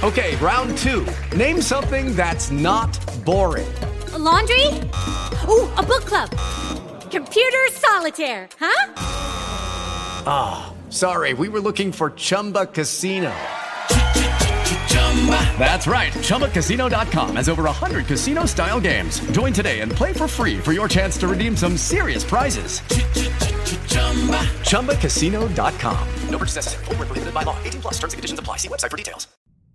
Okay, round two. Name something that's not boring. A laundry? Ooh, a book club. Computer solitaire, huh? Ah, oh, sorry, we were looking for Chumba Casino. That's right, ChumbaCasino.com has over 100 casino-style games. Join today and play for free for your chance to redeem some serious prizes. ChumbaCasino.com. No purchase necessary. Void where prohibited by law. 18+ terms and conditions apply. See website for details.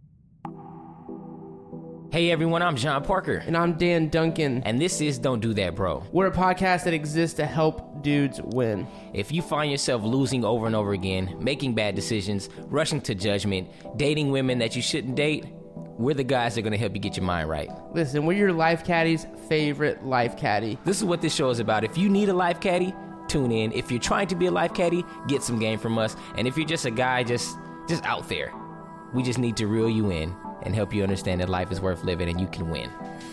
Hey everyone, I'm John Parker. And I'm Dan Duncan. And this is Don't Do That, Bro. We're a podcast that exists to help dudes win. If you find yourself losing over and over again, making bad decisions, rushing to judgment, dating women that you shouldn't date, we're the guys that are going to help you get your mind right. Listen, we're your life caddy's favorite life caddy. This is what this show is about. If you need a life caddy, tune in. If you're trying to be a life caddy, get some game from us. And if you're just a guy just out there, we just need to reel you in and help you understand that life is worth living and you can win.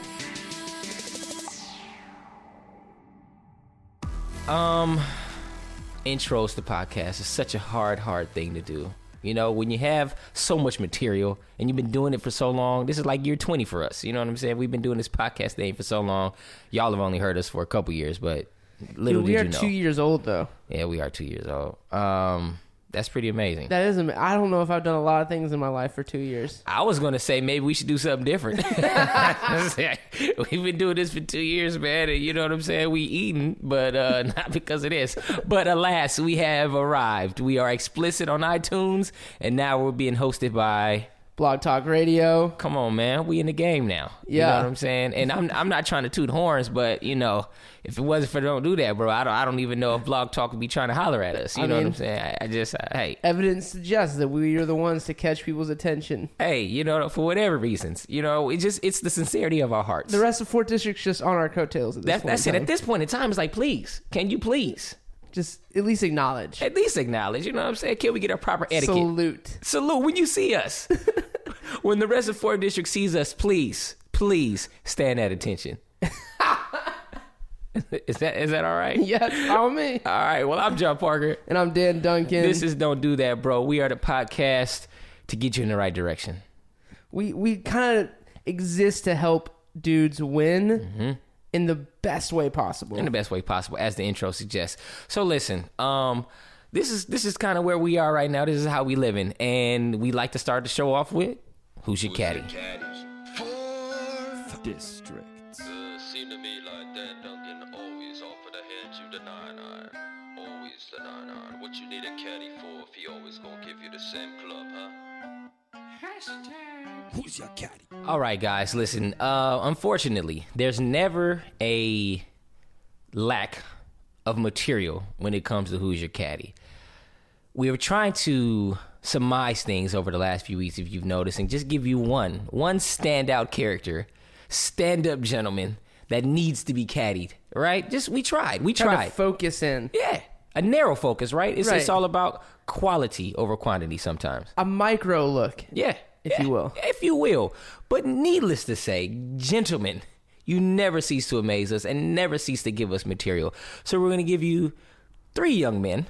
Intros to podcasts is such a hard thing to do. You know, when you have so much material and you've been doing it for so long, this is like year 20 for us. You know what I'm saying? We've been doing this podcast thing for so long. Y'all have only heard us for a couple years, but little did you know. We are 2 years old, though. Yeah, we are 2 years old. That's pretty amazing. That is amazing. I don't know if I've done a lot of things in my life for 2 years. I was going to say maybe we should do something different. We've been doing this for 2 years, man, and you know what I'm saying? We eating, but not because of this. But alas, we have arrived. We are explicit on iTunes, and now we're being hosted by Blog Talk Radio. Come on, man. We in the game now. Yeah. You know what I'm saying? And I'm not trying to toot horns, but, you know, if it wasn't for Don't Do That, bro, I don't even know if Blog Talk would be trying to holler at us. You know what I'm saying? Hey. Evidence suggests that we are the ones to catch people's attention. Hey, you know, for whatever reasons. You know, it's the sincerity of our hearts. The rest of 4th District's just on our coattails at this point. That's it. At this point in time, it's like, please, can you please? Just at least acknowledge. At least acknowledge. You know what I'm saying? Can we get our proper etiquette? Salute when you see us. When the rest of 4th District sees us, please stand at attention. Is that all right? Yes, follow me. All right, well, I'm John Parker. And I'm Dan Duncan. This is Don't Do That, Bro. We are the podcast to get you in the right direction. We kind of exist to help dudes win in the best way possible. In the best way possible, as the intro suggests. So listen, this is kind of where we are right now. This is how we living. And we like to start the show off with, Who's Your Caddy? 4th District. Seem to me like Dan Duncan always offer to hand you the 9-iron. Always the 9-iron. What you need a caddy for if he always gonna give you the same club, huh? Who's your caddy? All right, guys, listen. Unfortunately, there's never a lack of material when it comes to Who's Your Caddy. We were trying to surmise things over the last few weeks, if you've noticed, and just give you one standout character, stand-up gentleman that needs to be caddied, right? We tried. Try to focus in. Yeah, a narrow focus, right? It's all about quality over quantity sometimes. A micro look. Yeah. If you will. If you will. But needless to say, gentlemen, you never cease to amaze us and never cease to give us material. So we're going to give you 3 young men.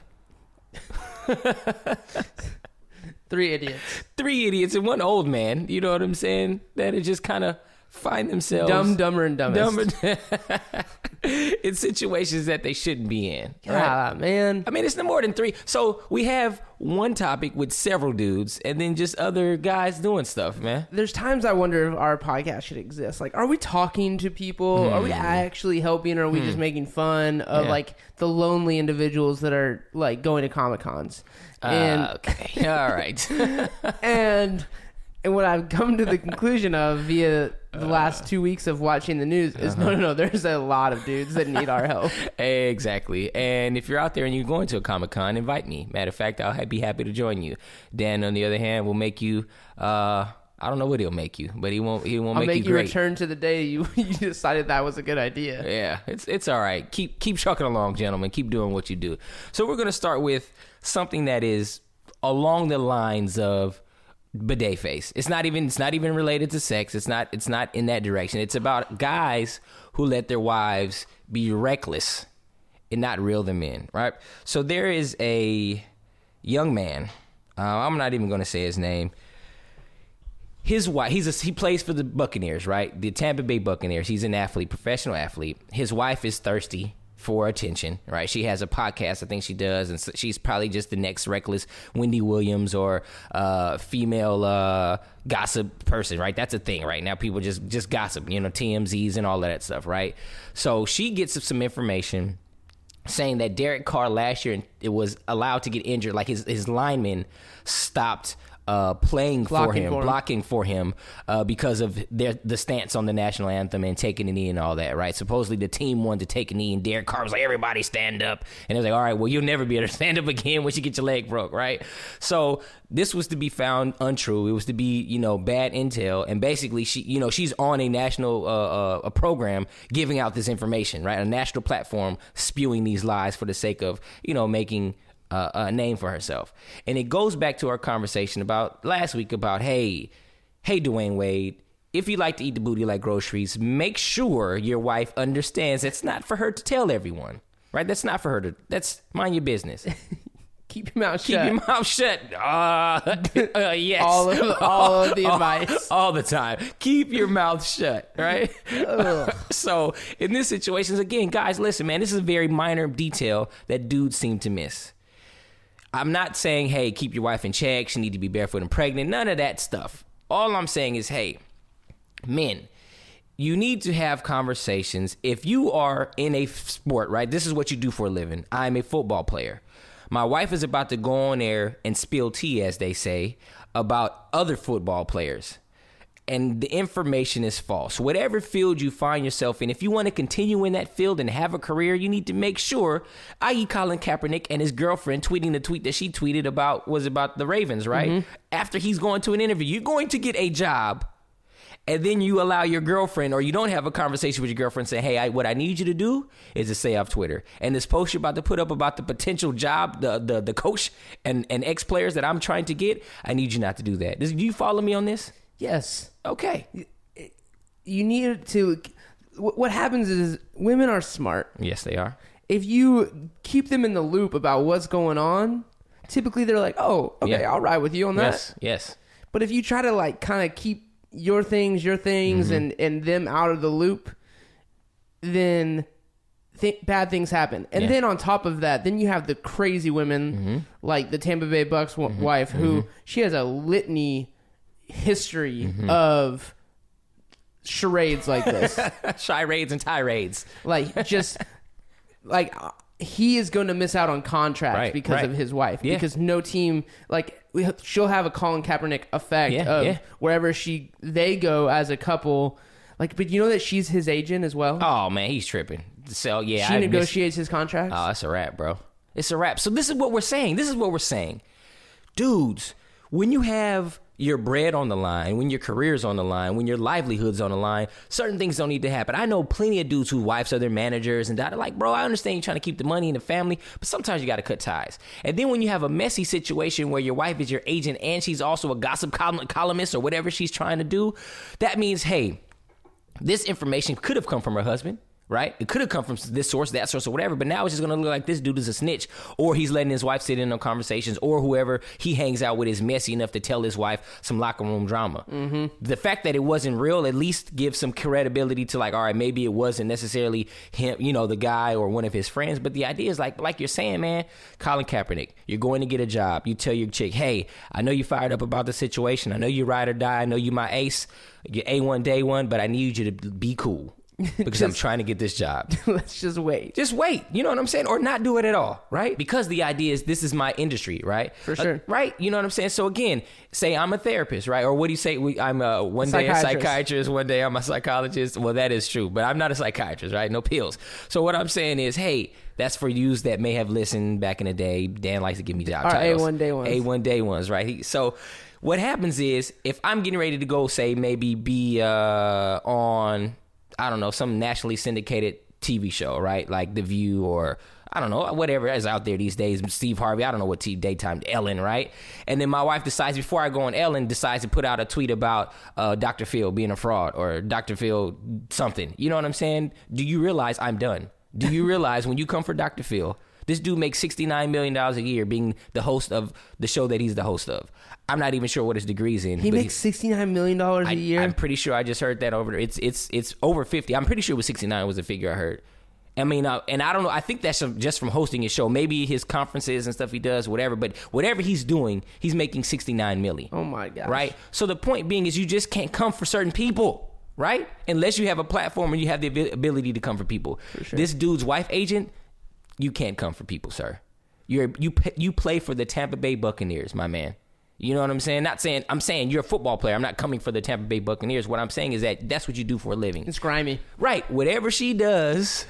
3 idiots. 3 idiots and 1 old man, you know what I'm saying? That are just kind of find themselves dumber and dumbest in situations that they shouldn't be in. Right? Man. I mean, it's no more than 3. So we have one topic with several dudes and then just other guys doing stuff, man. There's times I wonder if our podcast should exist. Like, are we talking to people? Are we actually helping, or are we just making fun of like the lonely individuals that are like going to Comic-Cons? Okay. All right. And what I've come to the conclusion of via the last 2 weeks of watching the news is no, there's a lot of dudes that need our help. Exactly. And if you're out there and you're going to a Comic-Con, invite me. Matter of fact, I'll be happy to join you. Dan, on the other hand, will make you, I don't know what he'll make you, but he won't make you great. I'll make you return to the day you decided that was a good idea. Yeah, it's all right. Keep trucking along, gentlemen. Keep doing what you do. So we're going to start with something that is along the lines of bidet face. It's not even related to sex. It's not in that direction. It's about guys who let their wives be reckless and not reel them in, right? So there is a young man. I'm not even going to say his name. his wife, he plays for the Buccaneers, right? The Tampa Bay Buccaneers. He's an athlete, professional athlete. His wife is thirsty for attention, right? She has a podcast, I think she does, and so she's probably just the next reckless Wendy Williams or female gossip person, right? That's a thing right now. People just gossip, TMZs and all of that stuff, right? So she gets some information saying that Derek Carr last year it was allowed to get injured, like his linemen stopped blocking for him because of the stance on the national anthem and taking a knee and all that, right? Supposedly the team wanted to take a knee and Derek Carr was like, everybody stand up. And it was like, all right, well, you'll never be able to stand up again once you get your leg broke, right? So this was to be found untrue. It was to be, bad intel. And basically, she's on a national a program giving out this information, right? A national platform spewing these lies for the sake of, making a name for herself. And it goes back to our conversation about last week about, hey, Dwayne Wade, if you like to eat the booty like groceries, make sure your wife understands it's not for her to tell everyone, right? That's not for her that's mind your business. Keep your mouth shut. Keep your mouth shut. Yes. All of the advice. All the time. Keep your mouth shut, right? So in this situation, again, guys, listen, man, this is a very minor detail that dudes seem to miss. I'm not saying, hey, keep your wife in check. She need to be barefoot and pregnant. None of that stuff. All I'm saying is, hey, men, you need to have conversations. If you are in a sport, right? This is what you do for a living. I'm a football player. My wife is about to go on air and spill tea, as they say, about other football players. And the information is false. Whatever field you find yourself in, if you want to continue in that field and have a career, you need to make sure, i.e. Colin Kaepernick and his girlfriend tweeting the tweet that she tweeted about the Ravens, right? Mm-hmm. After he's going to an interview, you're going to get a job, and then you allow your girlfriend, or you don't have a conversation with your girlfriend saying, hey, what I need you to do is to say off Twitter. And this post you're about to put up about the potential job, the coach and ex-players that I'm trying to get, I need you not to do that. Do you follow me on this? Yes. Okay. You need to... What happens is women are smart. Yes, they are. If you keep them in the loop about what's going on, typically they're like, oh, okay, yeah, I'll ride with you on that. Yes. But if you try to kind of keep your things mm-hmm. and them out of the loop, then bad things happen. And then on top of that, then you have the crazy women mm-hmm. like the Tampa Bay Bucks mm-hmm. wife who mm-hmm. she has a litany history mm-hmm. of charades like this. Charades and tirades. He is going to miss out on contracts because of his wife. Yeah. Because no team, she'll have a Colin Kaepernick effect of wherever they go as a couple. But you know that she's his agent as well? Oh, man, he's tripping. So, yeah. She negotiates his contracts? Oh, that's a wrap, bro. It's a wrap. So this is what we're saying. Dudes, when you have your bread on the line, when your career's on the line, when your livelihood's on the line, certain things don't need to happen. I know plenty of dudes whose wives are their managers and that are like, bro, I understand you're trying to keep the money in the family, but sometimes you got to cut ties. And then when you have a messy situation where your wife is your agent and she's also a gossip columnist or whatever she's trying to do, that means, hey, this information could have come from her husband. Right? It could have come from this source, that source, or whatever, but now it's just going to look like this dude is a snitch, or he's letting his wife sit in on conversations, or whoever he hangs out with is messy enough to tell his wife some locker room drama. Mm-hmm. The fact that it wasn't real at least gives some credibility to all right, maybe it wasn't necessarily him, the guy or one of his friends, but the idea is like you're saying, man, Colin Kaepernick, you're going to get a job. You tell your chick, hey, I know you fired up about the situation. I know you ride or die. I know you my ace. You're A1 day one, but I need you to be cool. Because I'm trying to get this job. Let's just wait. Just wait. You know what I'm saying? Or not do it at all, right? Because the idea is this is my industry, right? For sure. Right? You know what I'm saying? So again, say I'm a therapist, right? Or what do you say? I'm one day a psychiatrist, one day I'm a psychologist. Well, that is true. But I'm not a psychiatrist, right? No pills. So what I'm saying is, hey, that's for yous that may have listened back in the day. Dan likes to give me job titles. A1 day ones. A1 day ones, right? So what happens is if I'm getting ready to go, say, maybe be on... I don't know, some nationally syndicated TV show, right? Like The View or, I don't know, whatever is out there these days. Steve Harvey, I don't know what daytime, Ellen, right? And then my wife decides, before I go on Ellen, decides to put out a tweet about Dr. Phil being a fraud or Dr. Phil something. You know what I'm saying? Do you realize I'm done? Do you realize when you come for Dr. Phil, This dude makes $69 million a year being the host of the show that he's the host of. I'm not even sure what his degree's in. He makes $69 million a year? I'm pretty sure I just heard that over there. It's over 50. I'm pretty sure it was 69 was the figure I heard. I mean, and I don't know. I think that's just from hosting his show. Maybe his conferences and stuff he does, whatever. But whatever he's doing, he's making $69 million. Oh, my gosh. Right? So the point being is you just can't come for certain people, right? Unless you have a platform and you have the ability to come for people. For sure. This dude's wife agent, you can't come for people, sir. You play for the Tampa Bay Buccaneers, my man. You know what I'm saying? I'm saying you're a football player. I'm not coming for the Tampa Bay Buccaneers. What I'm saying is that's what you do for a living. It's grimy. Right. Whatever she does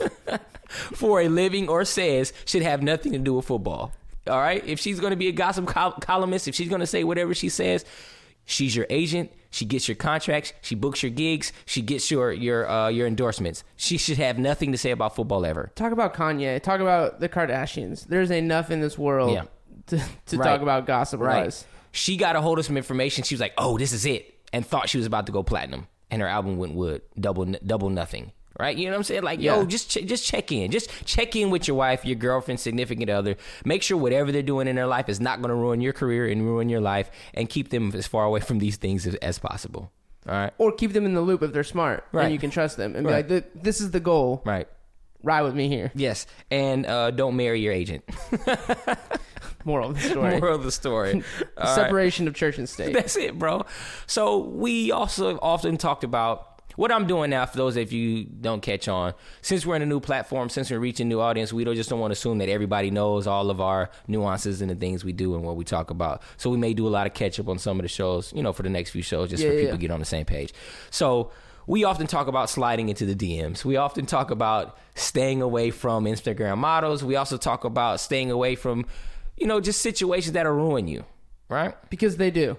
for a living or says should have nothing to do with football. All right? If she's going to be a gossip columnist, if she's going to say whatever she says, she's your agent. She gets your contracts. She books your gigs. She gets your endorsements. She should have nothing to say about football ever. Talk about Kanye. Talk about the Kardashians. There's enough in this world to talk about gossip wise. She got a hold of some information. She was like, "Oh, this is it," and thought she was about to go platinum, and her album went wood, double nothing. Right? You know what I'm saying? Like, yo, just check in. Just check in with your wife, your girlfriend, significant other. Make sure whatever they're doing in their life is not going to ruin your career and ruin your life, and keep them as far away from these things as possible. All right? Or keep them in the loop if they're smart, and you can trust them, and be like, "This is the goal. Right? Ride with me here." Yes, and don't marry your agent. Moral of the story. Moral of the story. Separation of church and state. That's it, bro. So we also often talked about what I'm doing now. For those of you don't catch on, since we're in a new platform, since we're reaching a new audience, we just don't want to assume that everybody knows all of our nuances and the things we do and what we talk about. So we may do a lot of catch up on some of the shows, for the next few shows, just for people to get on the same page. So we often talk about sliding into the DMs. We often talk about staying away from Instagram models. We also talk about staying away from just situations that'll ruin you, right? Because they do.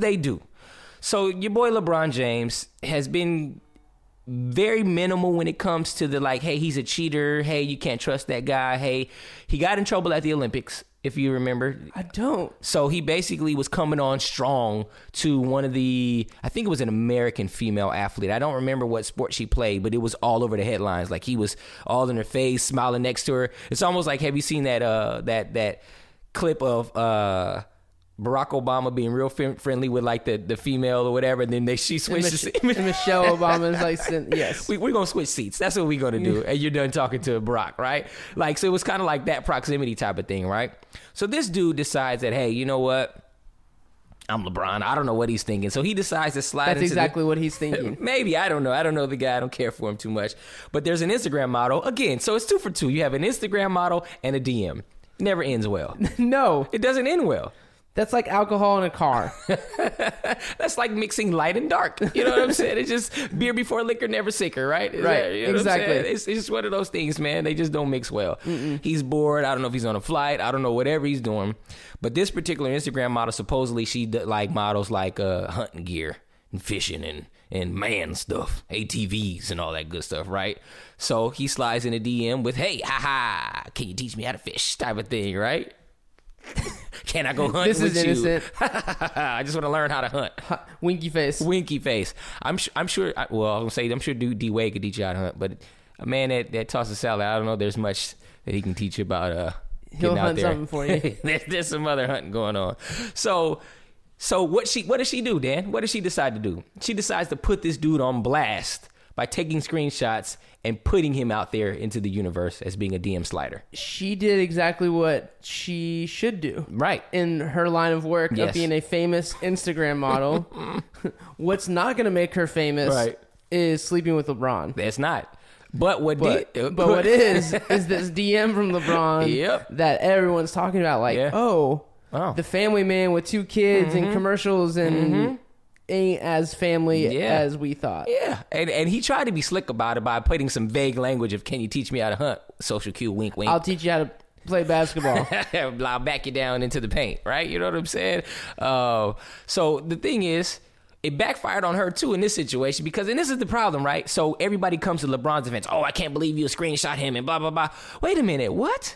So your boy LeBron James has been very minimal when it comes to the hey, he's a cheater. Hey, you can't trust that guy. Hey, he got in trouble at the Olympics, if you remember. I don't. So he basically was coming on strong to one of I think it was an American female athlete. I don't remember what sport she played, but it was all over the headlines. Like he was all in her face, smiling next to her. It's almost like, have you seen that clip of Barack Obama being real friendly with the female or whatever, and then she switches. And Michelle Obama is like, yes, we're gonna switch seats. That's what we're gonna do. And you're done talking to Barack, right? So it was kind of like that proximity type of thing, right? So this dude decides that, hey, you know what? I'm LeBron. I don't know what he's thinking. So he decides to slide into exactly what he's thinking. Maybe. I don't know. I don't know the guy. I don't care for him too much. But there's an Instagram model. Again, so it's 2 for 2. You have an Instagram model and a DM. Never ends well. No. It doesn't end well. That's like alcohol in a car. That's like mixing light and dark. You know what I'm saying? It's just beer before liquor, never sicker, right? Exactly. It's just one of those things, man. They just don't mix well. He's bored. I don't know if he's on a flight. I don't know whatever he's doing. But this particular Instagram model, supposedly she models hunting gear and fishing and man stuff, ATVs and all that good stuff, right? So he slides in a DM with, hey, haha, can you teach me how to fish type of thing, right? Can I go hunt this with is you? innocent. I just want to learn how to hunt. Winky face. I'm sure. I'm sure D Wade could teach you how to hunt, but a man that tosses salad, I don't know. There's much that he can teach you about. He'll hunt there. Something for you. there's some other hunting going on. So what does she do, Dan? What does she decide to do? She decides to put this dude on blast by taking screenshots and putting him out there into the universe as being a DM slider. She did exactly what she should do. Right. In her line of work of being a famous Instagram model. What's not going to make her famous is sleeping with LeBron. That's not. But what is this DM from LeBron that everyone's talking about. The family man with 2 kids and commercials and... ain't as family as we thought. Yeah. And he tried to be slick about it by putting some vague language of, can you teach me how to hunt? Social cue, wink, wink. I'll teach you how to play basketball. I'll back you down into the paint, right? You know what I'm saying? So the thing is, it backfired on her too in this situation because, and this is the problem, right? So everybody comes to LeBron's events. Oh, I can't believe you screenshot him and blah, blah, blah. Wait a minute. What?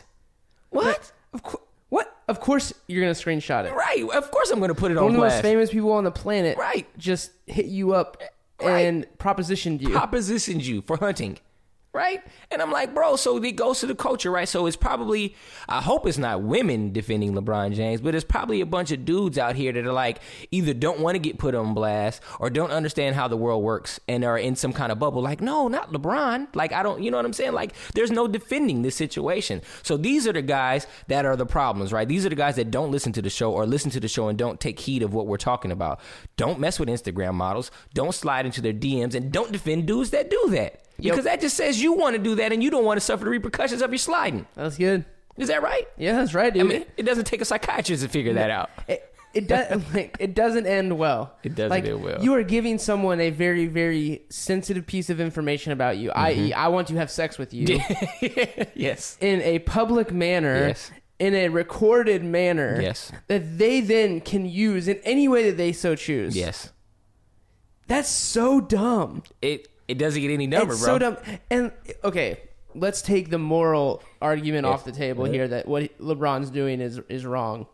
Of course. What? Of course you're going to screenshot it. Right. Of course I'm going to put it on blast. One of the most blast. famous people on the planet right. just hit you up and propositioned you. Propositioned you for hunting. right? And I'm like, bro, so it goes to the culture, right? So it's probably, I hope it's not women defending LeBron James, but it's probably a bunch of dudes out here that are like, either don't want to get put on blast or don't understand how the world works and are in some kind of bubble. Like, no, not LeBron. Like, I don't, you know what I'm saying? Like, there's no defending this situation. So these are the guys that are the problems, right? These are the guys that don't listen to the show or listen to the show and don't take heed of what we're talking about. Don't mess with Instagram models. Don't slide into their DMs and don't defend dudes that do that. Because that just says you want to do that and you don't want to suffer the repercussions of your sliding. That's good. Is that right? Yeah, that's right, dude. I mean, it doesn't take a psychiatrist to figure that out. It does. It doesn't end well. It doesn't end well. You are giving someone a very, very sensitive piece of information about you, i.e., I want to have sex with you. Yes. In a public manner. Yes. In a recorded manner. Yes. That they then can use in any way that they so choose. Yes. That's so dumb. It doesn't get any dumber, It's bro. so dumb. And, okay, let's take the moral argument off the table here that what LeBron's doing is wrong.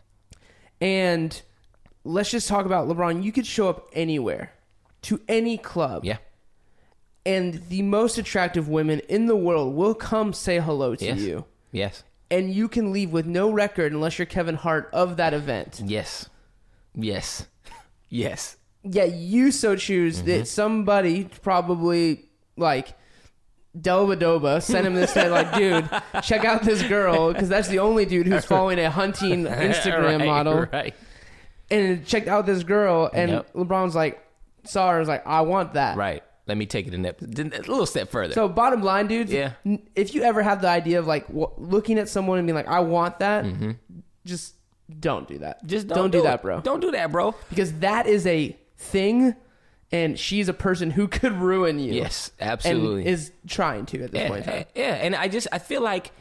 And let's just talk about LeBron. You could show up anywhere, to any club. Yeah. And the most attractive women in the world will come say hello to Yes. you. Yes. And you can leave with no record unless you're Kevin Hart of that event. Yes. Yes. Yes. Yeah, you so choose that somebody probably, like, Delvadoba sent him this thing like, dude, check out this girl, because that's the only dude who's following a hunting Instagram model. Right. And checked out this girl, and LeBron's like, saw her, was like, I want that. Right. Let me take it a little step further. So bottom line, dudes, if you ever have the idea of like looking at someone and being like, I want that, just don't do that. Just don't do that, bro. Don't do that, bro. Because that is a thing, and she's a person who could ruin you. Yes, absolutely. And is trying to at this point in time. Yeah, and I feel like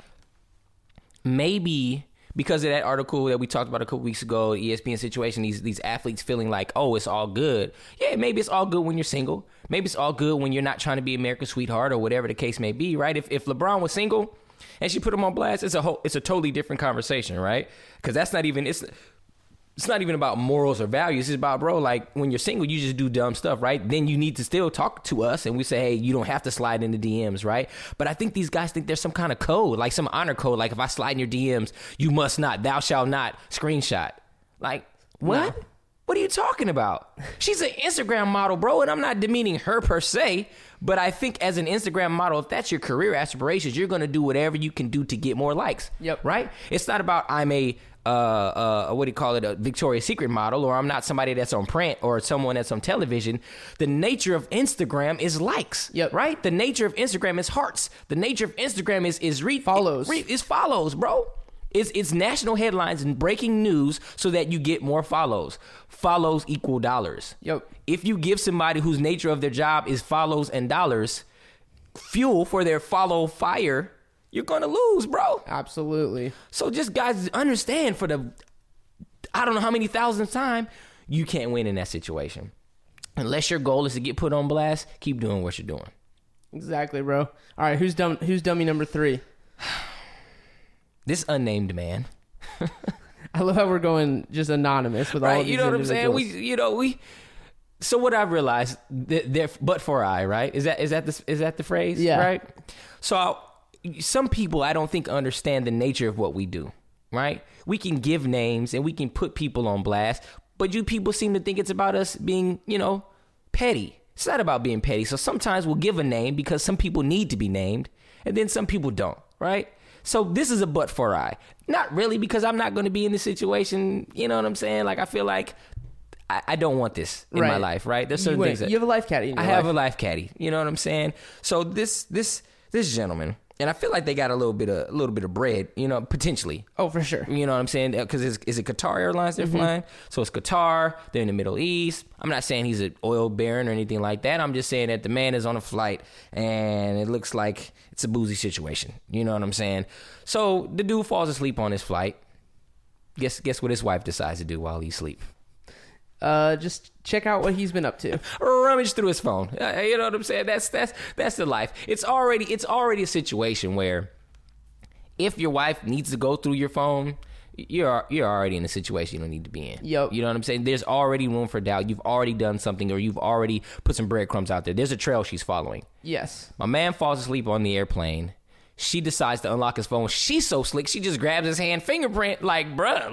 maybe because of that article that we talked about a couple weeks ago, ESPN situation, these athletes feeling like, oh, it's all good. Yeah, maybe it's all good when you're single. Maybe it's all good when you're not trying to be America's sweetheart or whatever the case may be, right? If LeBron was single and she put him on blast, it's a totally different conversation, right? Because that's not even it's not even about morals or values. It's about, bro, like, when you're single, you just do dumb stuff, right? Then you need to still talk to us, and we say, hey, you don't have to slide into DMs, right? But I think these guys think there's some kind of code, like some honor code, like if I slide in your DMs, you must not, thou shalt not screenshot. Like, what? No. What are you talking about? She's an Instagram model, bro, and I'm not demeaning her per se, but I think as an Instagram model, if that's your career aspirations, you're going to do whatever you can do to get more likes. Yep. Right? It's not about I'm a what do you call it, a Victoria's Secret model, or I'm not somebody that's on print or someone that's on television. The nature of Instagram is likes. Yep. Right? The nature of Instagram is hearts. The nature of Instagram is follows. It's follows, bro. It's national headlines and breaking news so that you get more follows. Follows equal dollars. Yep. If you give somebody whose nature of their job is follows and dollars fuel for their follow fire, you're going to lose, bro. Absolutely. So just, guys, understand for the, I don't know how many thousandth time, you can't win in that situation. Unless your goal is to get put on blast, keep doing what you're doing. Exactly, bro. All right, who's dummy number 3? This unnamed man. I love how we're going just anonymous with all of these you know what I'm saying? We so what I've realized, but for I, right? Is that the phrase? Yeah. Right? So some people I don't think understand the nature of what we do, right? We can give names and we can put people on blast, but you people seem to think it's about us being, petty. It's not about being petty. So sometimes we'll give a name because some people need to be named, and then some people don't, right? So this is a but for I. Not really, because I'm not going to be in this situation, you know what I'm saying? Like, I feel like I don't want this in my life, right? There's certain things that... You have a life caddy in your life. I have a life caddy, you know what I'm saying? So this gentleman, and I feel like they got a little bit of bread, potentially. Oh, for sure. You know what I'm saying? Because is it Qatar Airlines they're flying? So it's Qatar. They're in the Middle East. I'm not saying he's an oil baron or anything like that. I'm just saying that the man is on a flight, and it looks like it's a boozy situation. You know what I'm saying? So the dude falls asleep on his flight. Guess what his wife decides to do while he's asleep? Just check out what he's been up to. Rummage through his phone. You know what I'm saying? That's the life. It's already a situation where if your wife needs to go through your phone, you're already in a situation you don't need to be in. Yep. You know what I'm saying? There's already room for doubt. You've already done something, or you've already put some breadcrumbs out there. There's a trail she's following. Yes. My man falls asleep on the airplane. She decides to unlock his phone. She's so slick. She just grabs his hand, fingerprint, bruh.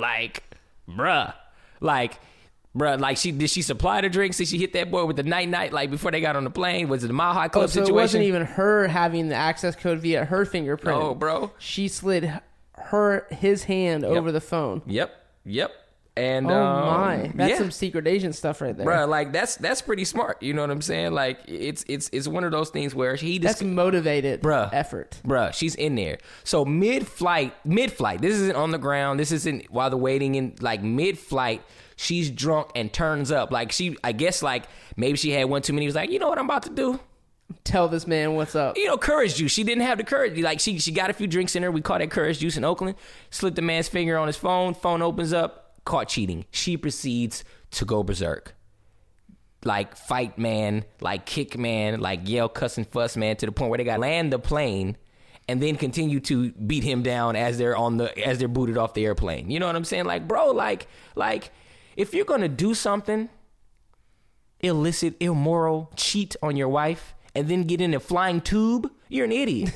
Did she supply the drinks? Did she hit that boy with the night, like before they got on the plane? Was it a Mile High Club so situation? it wasn't even her having the access code via her fingerprint. No, bro. She slid his hand over the phone. Yep. And my, that's some secret agent stuff right there, bro. Like that's pretty smart. You know what I'm saying? Like it's one of those things where that's motivated effort, bruh. She's in there. So mid-flight. This isn't on the ground. This isn't while they're waiting in. Like mid-flight, she's drunk and turns up. Like I guess maybe she had one too many. She was like, you know what I'm about to do? Tell this man what's up. You know, courage juice. She didn't have the courage. Like she got a few drinks in her. We call that courage juice in Oakland. Slipped the man's finger on his phone. Phone opens up. Caught cheating. She proceeds to go berserk. Like fight man, like kick man, like yell, cuss and fuss man, to the point where they got to land the plane and then continue to beat him down as they're booted off the airplane. You know what I'm saying? Like, bro, like if you're gonna do something illicit, immoral, cheat on your wife, and then get in a flying tube, you're an idiot.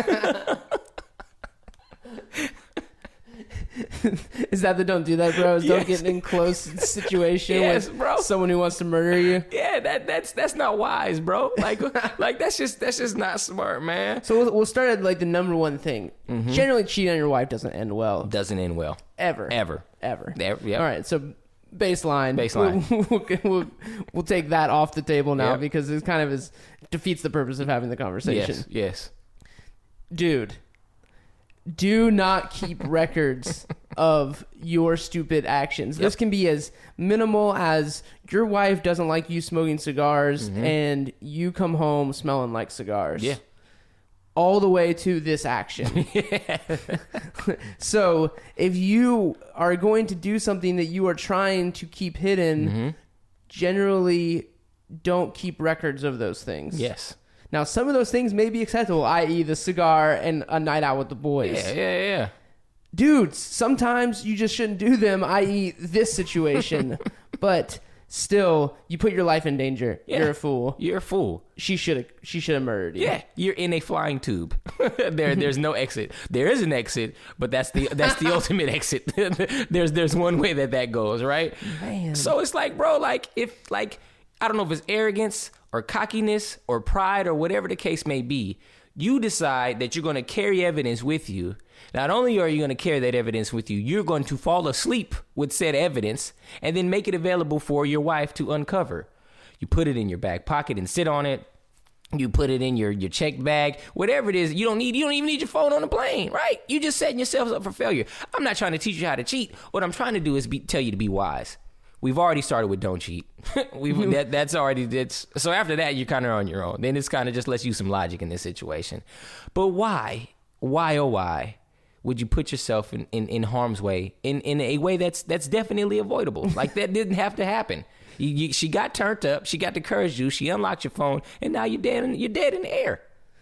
Is that the don't do that, bros? Don't get in close situation with bro. Someone who wants to murder you. Yeah, that's not wise, bro. Like that's just not smart, man. So we'll start at the number one thing. Mm-hmm. Generally, cheating on your wife doesn't end well. Doesn't end well. Ever. Yep. All right, so baseline. We'll take that off the table now because it kind of defeats the purpose of having the conversation. Yes. Dude. Do not keep records of your stupid actions. This can be as minimal as your wife doesn't like you smoking cigars and you come home smelling like cigars. Yeah. All the way to this action. So if you are going to do something that you are trying to keep hidden, generally don't keep records of those things. Yes. Now, some of those things may be acceptable, i.e. the cigar and a night out with the boys. Yeah. Dudes, sometimes you just shouldn't do them, i.e. this situation. But still, you put your life in danger. Yeah. You're a fool. She should have murdered you. Yeah, you're in a flying tube. There's no exit. There is an exit, but that's the ultimate exit. There's one way that goes, right? Man. So it's like, bro, if I don't know if it's arrogance or cockiness or pride or whatever the case may be, you decide that you're going to carry evidence with you. Not only are you going to carry that evidence with you, you're going to fall asleep with said evidence and then make it available for your wife to uncover. You put it in your back pocket and sit on it. You put it in your check bag, whatever it is. You don't even need your phone on the plane, right? You just setting yourselves up for failure. I'm not trying to teach you how to cheat. What I'm trying to do is tell you to be wise. We've already started with don't cheat. So after that, you're kind of on your own. Then it's kind of just let's use some logic in this situation. But why would you put yourself in harm's way in a way that's definitely avoidable? Like that didn't have to happen. She got turned up. She got the courage juice. She unlocked your phone, and now you're dead in the air.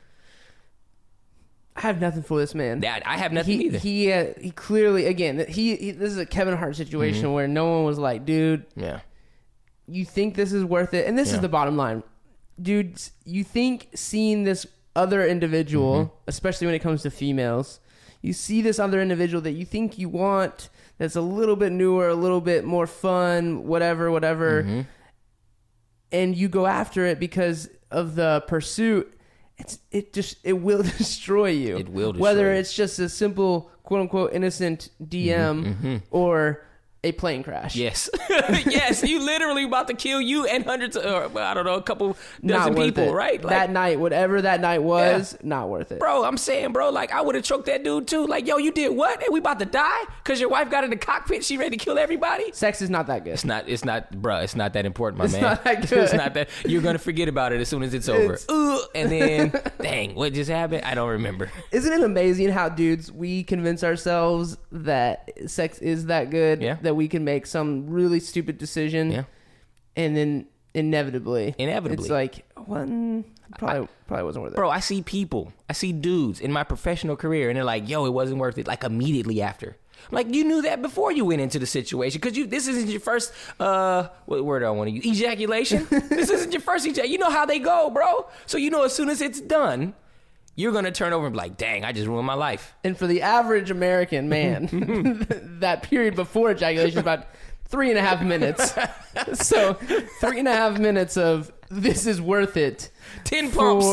I have nothing for this man. I have nothing either. He clearly, again, this is a Kevin Hart situation where no one was like, dude, you think this is worth it? And this is the bottom line. Dudes, you think seeing this other individual, especially when it comes to females, you see this other individual that you think you want, that's a little bit newer, a little bit more fun, whatever, and you go after it because of the pursuit. It will destroy you. It will destroy Whether you. it's just a simple quote unquote innocent DM or a plane crash. Yes. Yes, you literally about to kill you and hundreds of, I don't know, a couple dozen people, right? That night, whatever that night was, not worth it. Bro, I'm saying, bro, I would have choked that dude too. Like, yo, you did what? And we about to die? Because your wife got in the cockpit, she ready to kill everybody? Sex is not that good. It's not, bro, it's not that important, my man. It's not that good. It's not that. You're going to forget about it as soon as it's over. And then, dang, what just happened? I don't remember. Isn't it amazing how, dudes, we convince ourselves that sex is that good, that we can make some really stupid decision, and then inevitably, it's like, probably wasn't worth it. Bro, I see dudes in my professional career, and they're like, yo, it wasn't worth it, like immediately after. Like, you knew that before you went into the situation, because this isn't your first, what word do I want to use? Ejaculation? This isn't your first ejaculation. You know how they go, bro. So you know as soon as it's done, you're going to turn over and be like, dang, I just ruined my life. And for the average American man, that period before ejaculation is about 3.5 minutes. So 3.5 minutes of this is worth it. 10 pumps.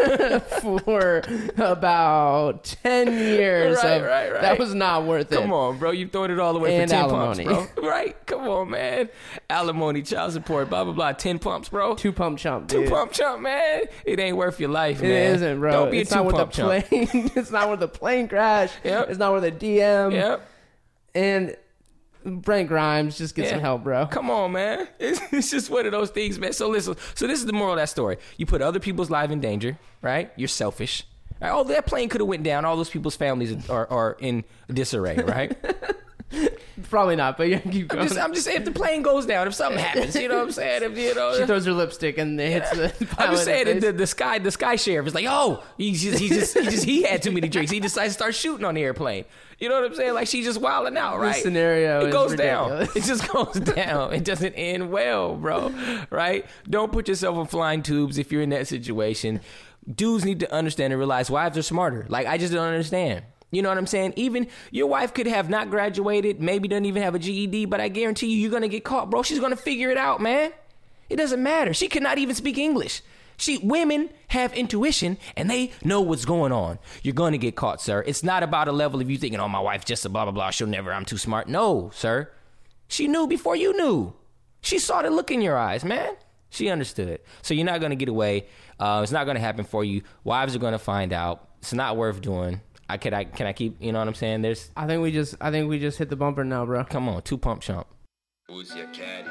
For about 10 years. Right. That was not worth it. Come on, bro. You throwing it all away And for 10 alimony. pumps, bro. Right. Come on, man. Alimony, child support, blah, blah, blah. 10 pumps, bro. 2 pump chump, dude. 2 pump chump, man. It ain't worth your life, man. It isn't, bro. Don't be It's a 2 pump chump. It's not worth the plane crash. Yep. It's not worth a DM. Yep. And Brent Grimes, just get some help, bro. Come on, man. It's just one of those things, man. So listen. So this is the moral of that story. You put other people's lives in danger, right? You're selfish. Right? Oh, that plane could have went down. All those people's families are in disarray, right? Probably not, but yeah, keep going. I'm just saying, if the plane goes down, if something happens, you know what I'm saying? If, you know, She throws her lipstick and it hits the pilot. I'm just saying, in the the sky sheriff is like, oh, he had too many drinks. He decided to start shooting on the airplane. You know what I'm saying? Like, she's just wilding out, right? This scenario it is goes ridiculous. down. It just goes down. It doesn't end well, bro. Right? Don't put yourself on flying tubes if you're in that situation. Dudes need to understand and realize wives are smarter. Like, I just don't understand. You know what I'm saying? Even your wife could have not graduated, maybe doesn't even have a GED, but I guarantee you're going to get caught, bro. She's going to figure it out, man. It doesn't matter. She could not even speak English. Women have intuition and they know what's going on. You're going to get caught, sir. It's not about a level of you thinking, oh, my wife's just a blah, blah, blah. She'll never, I'm too smart. No, sir. She knew before you knew. She saw the look in your eyes, man. She understood. So you're not going to get away. It's not going to happen for you. Wives are going to find out. It's not worth doing. Can I keep, you know what I'm saying? I think we just hit the bumper now, bro. Come on, 2 pump chump. Who's your caddy?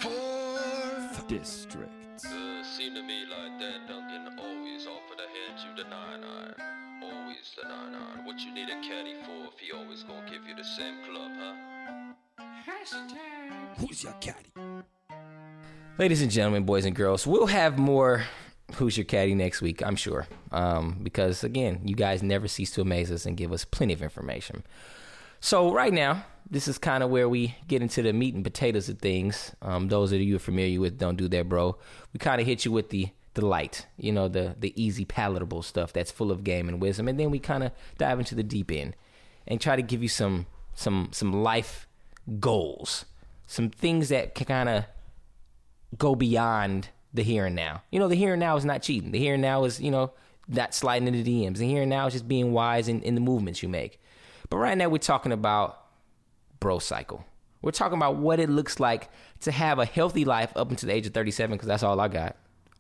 4th District. Seem to me like that Duncan always offer to hand you the 9-iron. Always the 9-iron. What you need a caddy for if he always gonna give you the same club, huh? Who's your caddy? Ladies and gentlemen, boys and girls, we'll have more Who's Your Caddy next week, I'm sure. Because, again, you guys never cease to amaze us and give us plenty of information. So right now, this is kind of where we get into the meat and potatoes of things. Those of you who are familiar with Don't Do That, Bro. We kind of hit you with the light, you know, the easy, palatable stuff that's full of game and wisdom. And then we kind of dive into the deep end and try to give you some life goals, some things that can kind of go beyond the here and now. You know, the here and now is not cheating. The here and now is, you know, not sliding into DMs. The here and now is just being wise in the movements you make. But right now we're talking about bro cycle. We're talking about what it looks like to have a healthy life up until the age of 37, because that's all I got.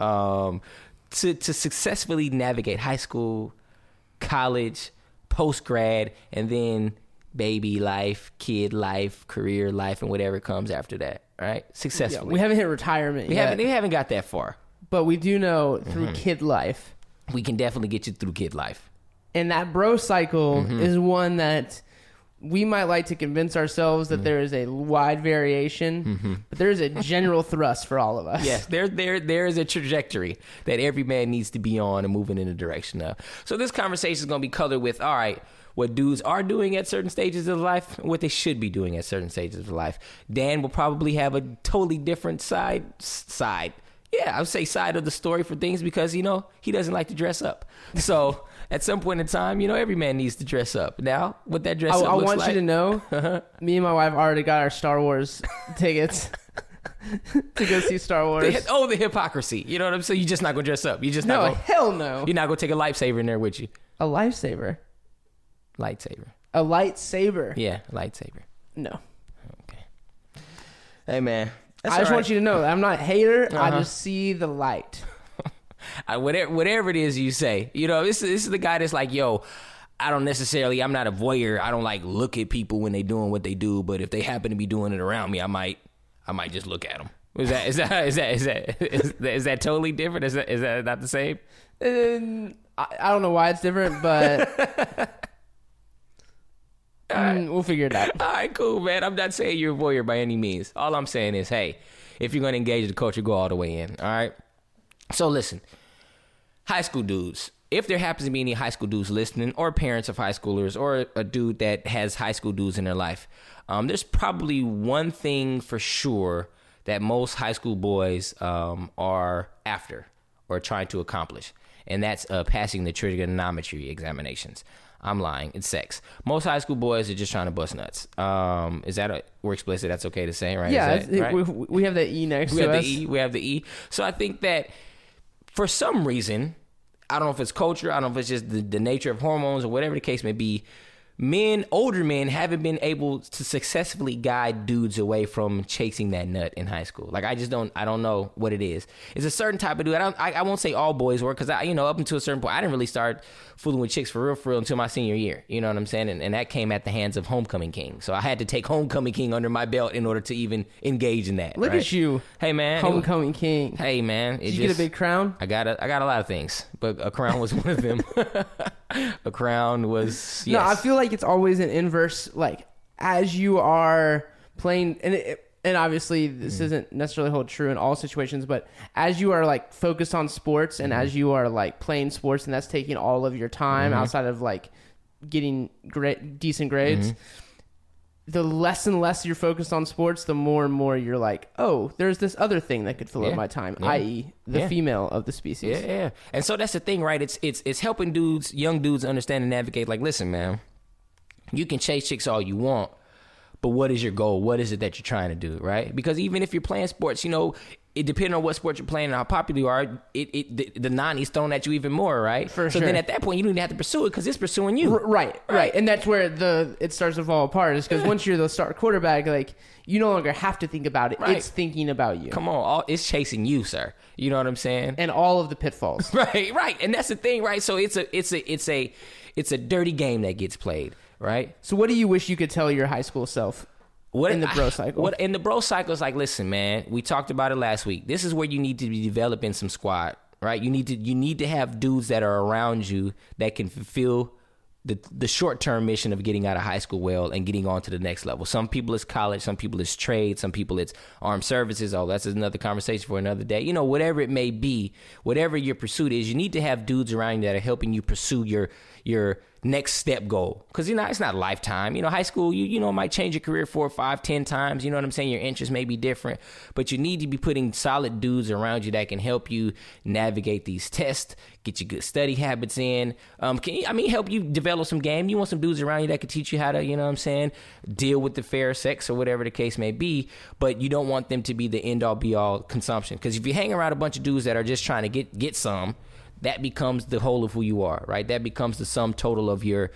To successfully navigate high school, college, post-grad, and then baby life, kid life, career life, and whatever comes after that, right? Successfully. Yeah, we haven't hit retirement yet. We haven't got that far. But we do know through kid life. We can definitely get you through kid life. And that bro cycle is one that we might like to convince ourselves that there is a wide variation, but there is a general thrust for all of us. Yes, there is a trajectory that every man needs to be on and moving in the direction of. So this conversation is going to be colored with, all right, what dudes are doing at certain stages of life, what they should be doing at certain stages of life. Dan will probably have a totally different side. Yeah, I would say side of the story for things because, you know, he doesn't like to dress up. So at some point in time, you know, every man needs to dress up. Now, what that dress up looks like. I want you to know, me and my wife already got our Star Wars tickets to go see Star Wars. The hypocrisy. You know what I'm saying? You're just not going to dress up. You're just not going. No, hell no. You're not going to take a lightsaber in there with you. A lightsaber? Lightsaber. A lightsaber? Yeah, lightsaber. No. Okay. Hey, man. I just want you to know that I'm not a hater. I just see the light. Whatever it is you say. You know, this is the guy that's like, yo, I'm not a voyeur. I don't like look at people when they doing what they do, but if they happen to be doing it around me, I might just look at them. Is that totally different? Is that not the same? I don't know why it's different, but we'll figure it out. All right, cool, man. I'm not saying you're a voyeur by any means. All I'm saying is, hey, if you're going to engage the culture, go all the way in, all right? So listen, high school dudes, if there happens to be any high school dudes listening, or parents of high schoolers, or a dude that has high school dudes in their life, there's probably one thing for sure that most high school boys are after or trying to accomplish, and that's passing the trigonometry examinations. I'm lying. It's sex. Most high school boys are just trying to bust nuts. Is that we're explicit? That's okay to say, right? Yeah, right? We have the E next to us. We have the E. So I think that for some reason, I don't know if it's culture, I don't know if it's just the nature of hormones or whatever the case may be, older men haven't been able to successfully guide dudes away from chasing that nut in high school. Like, I don't know what it is. It's a certain type of dude. I won't say all boys were, because up until a certain point, I didn't really start fooling with chicks for real until my senior year. You know what I'm saying? And that came at the hands of Homecoming King. So I had to take Homecoming King under my belt in order to even engage in that. Look at you. Hey, man. Homecoming King. Hey, man. Did you get a big crown? I got a lot of things, but a crown was one of them. A crown was, yes. No, I feel like it's always an inverse, like, as you are playing, and obviously this isn't necessarily hold true in all situations, but as you are, like, focused on sports and as you are, like, playing sports, and that's taking all of your time outside of, like, getting decent grades, the less and less you're focused on sports, the more and more you're like, oh, there's this other thing that could fill up my time, i.e. the female of the species. Yeah. And so that's the thing, right? It's helping young dudes understand and navigate, like, listen, man, you can chase chicks all you want, but what is your goal? What is it that you're trying to do, right? Because even if you're playing sports, it depending on what sport you're playing and how popular you are, the nani's thrown at you even more, right? For so sure. then at that point, you don't even have to pursue it because it's pursuing you. Right. And that's where it starts to fall apart, is because once you're the star quarterback, like, you no longer have to think about it. Right. It's thinking about you. Come on, it's chasing you, sir. You know what I'm saying? And all of the pitfalls. Right. And that's the thing, right? So it's a dirty game that gets played, right? So what do you wish you could tell your high school self? In the bro cycle. In the bro cycle, it's like, listen, man, we talked about it last week. This is where you need to be developing some squad, right? You need to have dudes that are around you that can fulfill the short-term mission of getting out of high school well and getting on to the next level. Some people it's college, some people it's trade, some people it's armed services. Oh, that's another conversation for another day. Whatever it may be, whatever your pursuit is, you need to have dudes around you that are helping you pursue your next step goal. Because, it's not a lifetime. High school, you might change your career 4, 5, 10 times. You know what I'm saying? Your interests may be different. But you need to be putting solid dudes around you that can help you navigate these tests, get your good study habits in. Help you develop some game. You want some dudes around you that can teach you how to, deal with the fair sex or whatever the case may be. But you don't want them to be the end-all, be-all consumption. Because if you hang around a bunch of dudes that are just trying to get some, that becomes the whole of who you are, right? That becomes the sum total of your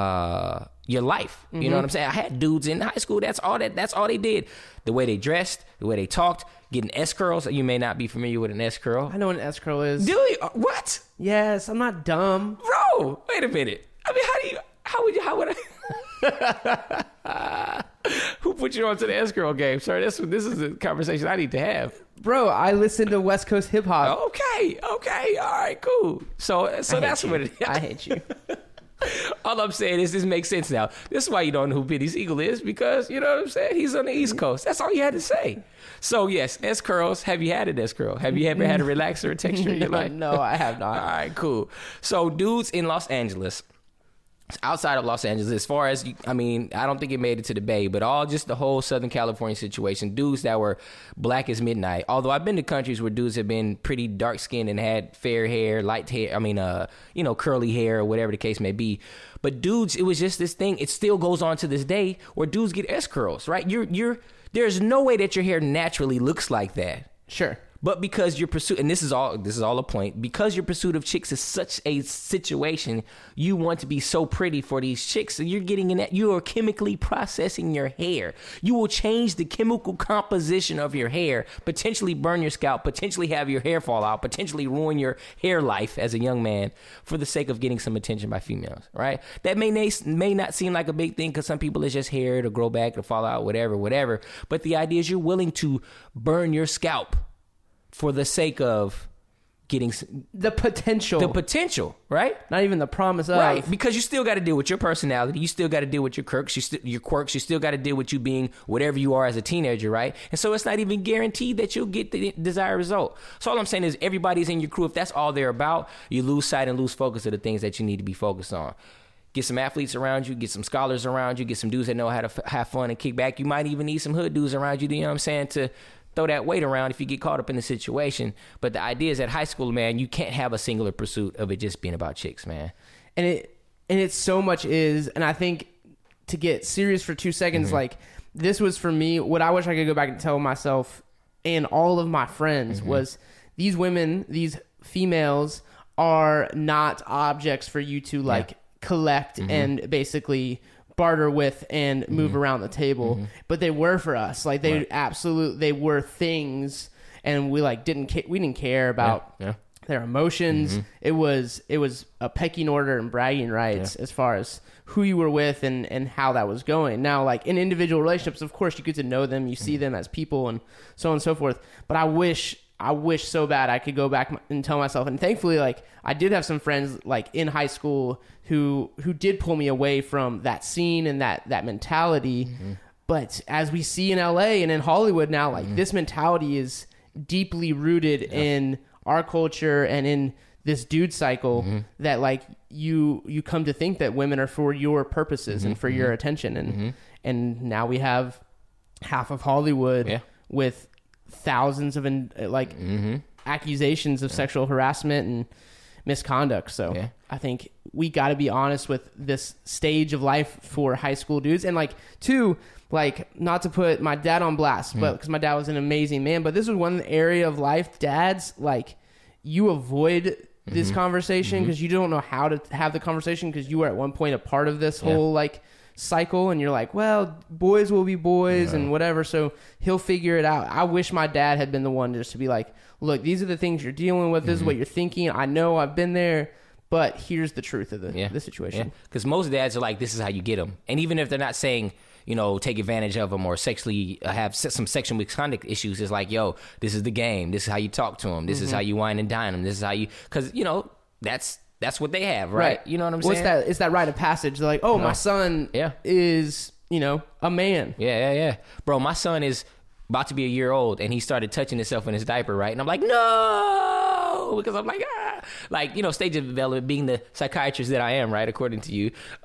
life. You know what I'm saying? I had dudes in high school. That's all they did. The way they dressed, the way they talked, getting S curls. You may not be familiar with an S curl. I know what an S curl is. Do you? What? Yes, I'm not dumb, bro. Wait a minute. How would I? Who put you onto the S curl game? Sorry, this is a conversation I need to have. Bro, I listen to West Coast hip hop. Okay, all right, cool. So that's what it is. I hate you. All I'm saying is this makes sense now. This is why you don't know who Benny Siegel is, because, you know what I'm saying? He's on the East Coast. That's all you had to say. So, yes, S curls. Have you had an S curl? Have you ever had a relaxer or texture in your life? No, I have not. All right, cool. So, dudes in Los Angeles, outside of Los Angeles, as far as, I don't think it made it to the Bay, but just the whole Southern California situation, dudes that were black as midnight. Although I've been to countries where dudes have been pretty dark skinned and had fair hair, light hair, curly hair or whatever the case may be. But dudes, it was just this thing. It still goes on to this day where dudes get S curls, right? There's no way that your hair naturally looks like that. Sure. But because your pursuit, and this is all a point, because your pursuit of chicks is such a situation, you want to be so pretty for these chicks, and you're getting in that, you are chemically processing your hair. You will change the chemical composition of your hair, potentially burn your scalp, potentially have your hair fall out, potentially ruin your hair life as a young man for the sake of getting some attention by females, right? That may not seem like a big thing because some people it's just hair to grow back, to fall out, whatever. But the idea is you're willing to burn your scalp for the sake of getting the potential, right? Not even the promise of. Right, because you still got to deal with your personality. You still got to deal with your quirks. You still got to deal with you being whatever you are as a teenager, right? And so it's not even guaranteed that you'll get the desired result. So all I'm saying is everybody's in your crew. If that's all they're about, you lose sight and lose focus of the things that you need to be focused on. Get some athletes around you, get some scholars around you, get some dudes that know how to have fun and kick back. You might even need some hood dudes around you, you know what I'm saying, to throw that weight around if you get caught up in the situation. But the idea is at high school, man, you can't have a singular pursuit of it just being about chicks, man. And it so much is, and I think to get serious for 2 seconds, like this was for me, what I wish I could go back and tell myself and all of my friends was these women, these females are not objects for you to like collect and basically barter with and move around the table, but they were for us. Like they they were things, and we like didn't care about their emotions. It was a pecking order and bragging rights as far as who you were with and how that was going. Now, like in individual relationships, of course you get to know them, you see them as people and so on and so forth. But I wish so bad I could go back and tell myself, and thankfully, like I did have some friends like in high school who did pull me away from that scene and that mentality. But as we see in LA and in Hollywood now, like this mentality is deeply rooted in our culture and in this dude cycle that like you come to think that women are for your purposes and for your attention. And now we have half of Hollywood with thousands of accusations of sexual harassment and misconduct. So I think we got to be honest with this stage of life for high school dudes. And like, two, like not to put my dad on blast, but because my dad was an amazing man, but this was one area of life, dads, like you avoid this conversation because you don't know how to have the conversation because you were at one point a part of this whole like cycle, and you're like, well, boys will be boys and whatever, so he'll figure it out. I wish my dad had been the one just to be like, look, these are the things you're dealing with, this is what you're thinking, I know, I've been there, but here's the truth of the situation. Because most dads are like, this is how you get them. And even if they're not saying, you know, take advantage of them or sexually have some sexual misconduct issues, it's like, yo, this is the game, this is how you talk to them, this is how you wine and dine them, this is how you, because, you know, that's what they have, right? You know what I'm saying? It's that rite of passage. They're like, oh, my son is, you know, a man. Yeah. Bro, my son is about to be a year old, and he started touching himself in his diaper, right? And I'm like, no! Because I'm like, Like, you know, stage of development, being the psychiatrist that I am, right, according to you,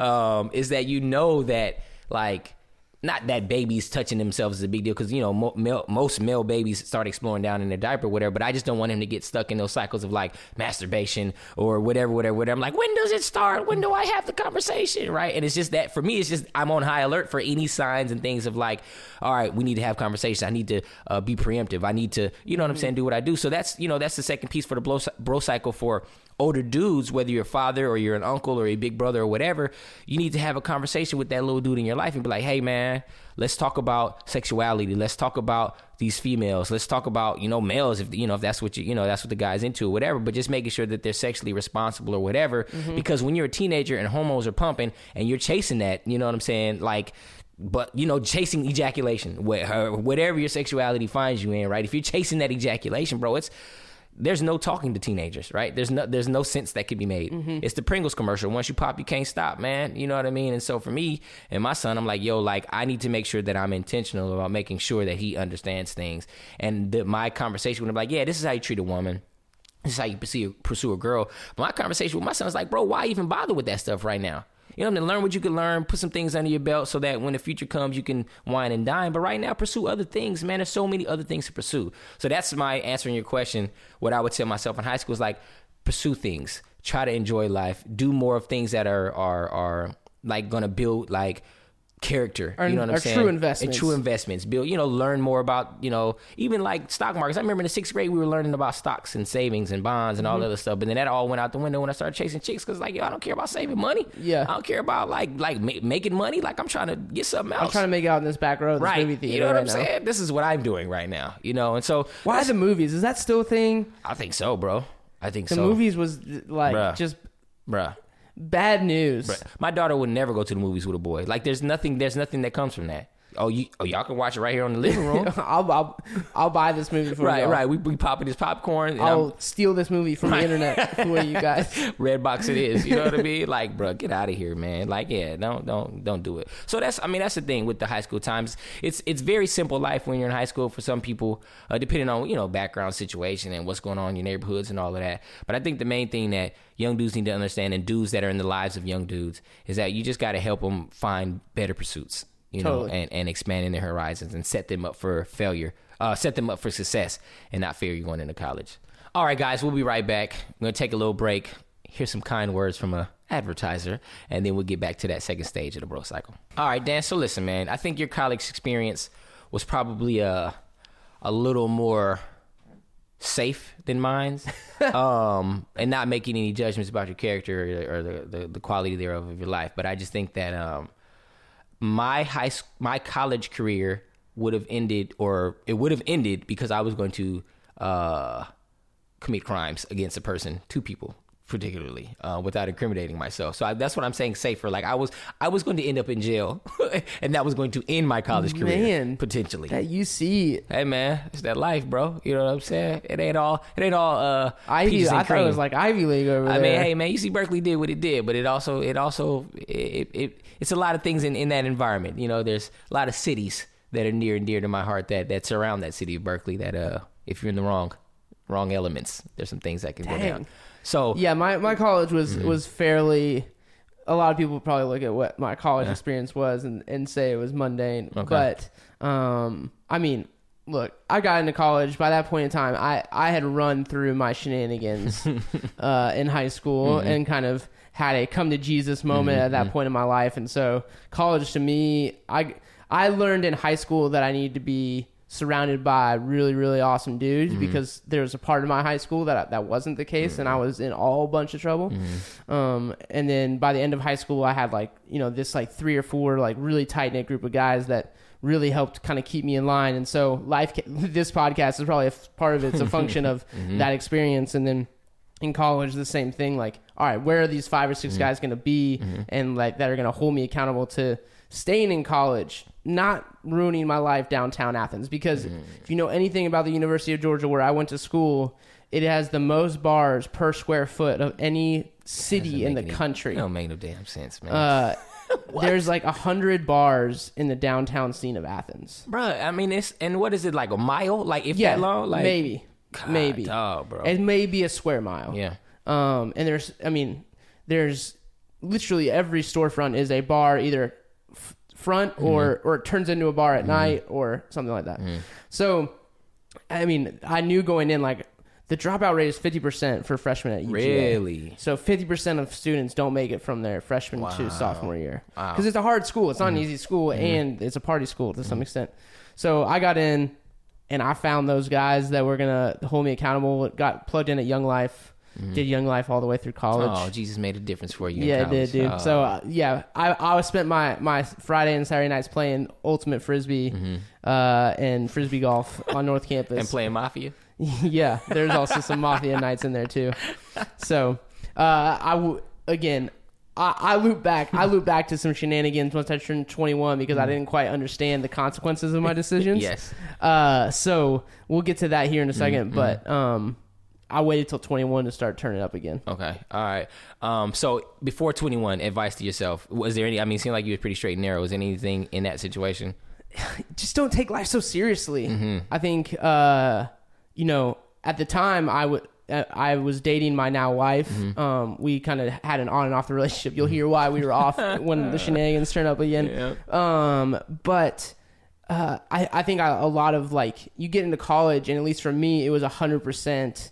is that you know that, like, not that babies touching themselves is a big deal because, you know, most male babies start exploring down in their diaper or whatever, but I just don't want him to get stuck in those cycles of like masturbation or whatever. I'm like, when does it start? When do I have the conversation? Right. And it's just that for me, it's just I'm on high alert for any signs and things of like, all right, we need to have conversations. I need to be preemptive. I need to, you know what I'm saying, do what I do. So that's, you know, that's the second piece for the bro cycle for older dudes, whether you're a father or you're an uncle or a big brother or whatever. You need to have a conversation with that little dude in your life and be like, hey man, let's talk about sexuality. Let's talk about these females. Let's talk about, you know, males, if you know, if that's what that's what the guy's into or whatever, but just making sure that they're sexually responsible or whatever. Because when you're a teenager and hormones are pumping and you're chasing that, you know what I'm saying? Like, but, you know, chasing ejaculation, whatever your sexuality finds you in, right? If you're chasing that ejaculation, bro, there's no talking to teenagers, right? There's no sense that can be made. It's the Pringles commercial. Once you pop, you can't stop, man. You know what I mean? And so for me and my son, I'm like, yo, like, I need to make sure that I'm intentional about making sure that he understands things. And my conversation with him, like, yeah, this is how you treat a woman. This is how you pursue a girl. But my conversation with my son is like, bro, why even bother with that stuff right now? You know what I mean? Learn what you can learn, put some things under your belt so that when the future comes, you can wine and dine. But right now, pursue other things, man. There's so many other things to pursue. So that's my answering your question. What I would tell myself in high school is like, pursue things. Try to enjoy life. Do more of things that are like going to build like character, you know what I'm saying? True investments. True investments. Build, you know, learn more about, you know, even like stock markets. I remember in the 6th grade, we were learning about stocks and savings and bonds and all that other stuff. But then that all went out the window when I started chasing chicks because, like, yo, I don't care about saving money. Yeah. I don't care about like making money. Like, I'm trying to get something else. I'm trying to make out in this back row of this movie theater. You know what I'm saying? This is what I'm doing right now, you know? And so. Why the movies? Is that still a thing? I think so, bro. I think so. The movies was like just. Bad news. My daughter would never go to the movies with a boy. Like, there's nothing that comes from that. y'all can watch it right here on the living room. I'll buy this movie for y'all. Right. We popping this popcorn. And I'll steal this movie from the internet for you guys. Redbox it is. You know what I mean? Like, bro, get out of here, man. Like, yeah, don't do it. So that's the thing with the high school times. It's very simple life when you're in high school for some people, depending on, background situation and what's going on in your neighborhoods and all of that. But I think the main thing that young dudes need to understand, and dudes that are in the lives of young dudes, is that you just got to help them find better pursuits. Totally. And expanding their horizons and set them up for failure, set them up for success and not failure going into college. All right, guys, we'll be right back. We're going to take a little break, hear some kind words from a advertiser, and then we'll get back to that second stage of the Bro Cycle. All right, Dan, so listen, man, I think your college experience was probably a little more safe than mine's, and not making any judgments about your character or the quality thereof of your life. But I just think that my college career would have ended because I was going to commit crimes against a person, two people particularly, without incriminating myself. So that's what I'm saying, safer. Like I was going to end up in jail, and that was going to end my college career, potentially. That you see. Hey man, it's that life, bro. You know what I'm saying? It ain't all Ivy. I thought it was like Ivy League over there. I mean, hey man, UC Berkeley did what it did, but it's a lot of things in that environment. There's a lot of cities that are near and dear to my heart that surround that city of Berkeley. That if you're in the wrong elements, there's some things that can go down. So yeah, my college was fairly. A lot of people probably look at what my college experience was and say it was mundane. Okay. But I mean, look, I got into college. By that point in time, I had run through my shenanigans in high school and kind of had a come to Jesus moment at that point in my life. And so college to me, I learned in high school that I needed to be surrounded by really, really awesome dudes because there was a part of my high school that wasn't the case, and I was in all bunch of trouble. And then by the end of high school, I had this 3 or 4 really tight knit group of guys that really helped kind of keep me in line. And so this podcast is probably a part of it's a function of that experience. And then in college, the same thing. Like, all right, where are these 5 or 6 guys going to be, and that are going to hold me accountable to staying in college, not ruining my life downtown Athens. Because if you know anything about the University of Georgia, where I went to school, it has the most bars per square foot of any city in the country. It don't make no damn sense, man. There's 100 bars in the downtown scene of Athens, Bruh, I mean, and what is it, like a mile? Like, if that long? Like, maybe. God, maybe. Dog, bro. It may be a square mile. Yeah. And there's literally every storefront is a bar, either front or it turns into a bar at night or something like that. So, I mean, I knew going in, the dropout rate is 50% for freshmen at UGA. Really? So 50% of students don't make it from their freshman to sophomore year. Wow. Because it's a hard school. It's not an easy school, and it's a party school to some extent. So I got in, and I found those guys that were going to hold me accountable, got plugged in at Young Life, did Young Life all the way through college. Oh, Jesus made a difference for you. Yeah, it did, dude. Oh. So, I spent my Friday and Saturday nights playing Ultimate Frisbee and Frisbee golf on North Campus. And playing Mafia? Yeah, there's also some Mafia nights in there, too. So, I loop back to some shenanigans once I turned 21 because I didn't quite understand the consequences of my decisions. Yes. So, we'll get to that here in a second, but I waited till 21 to start turning up again. Okay. All right. So before 21, advice to yourself. Was there any, it seemed like you were pretty straight and narrow. Was there anything in that situation? Just don't take life so seriously. I think, at the time I was dating my now wife. We kind of had an on and off the relationship. You'll hear why we were off when the shenanigans turned up again. Yeah. But I think a lot of you get into college, and at least for me, it was 100%.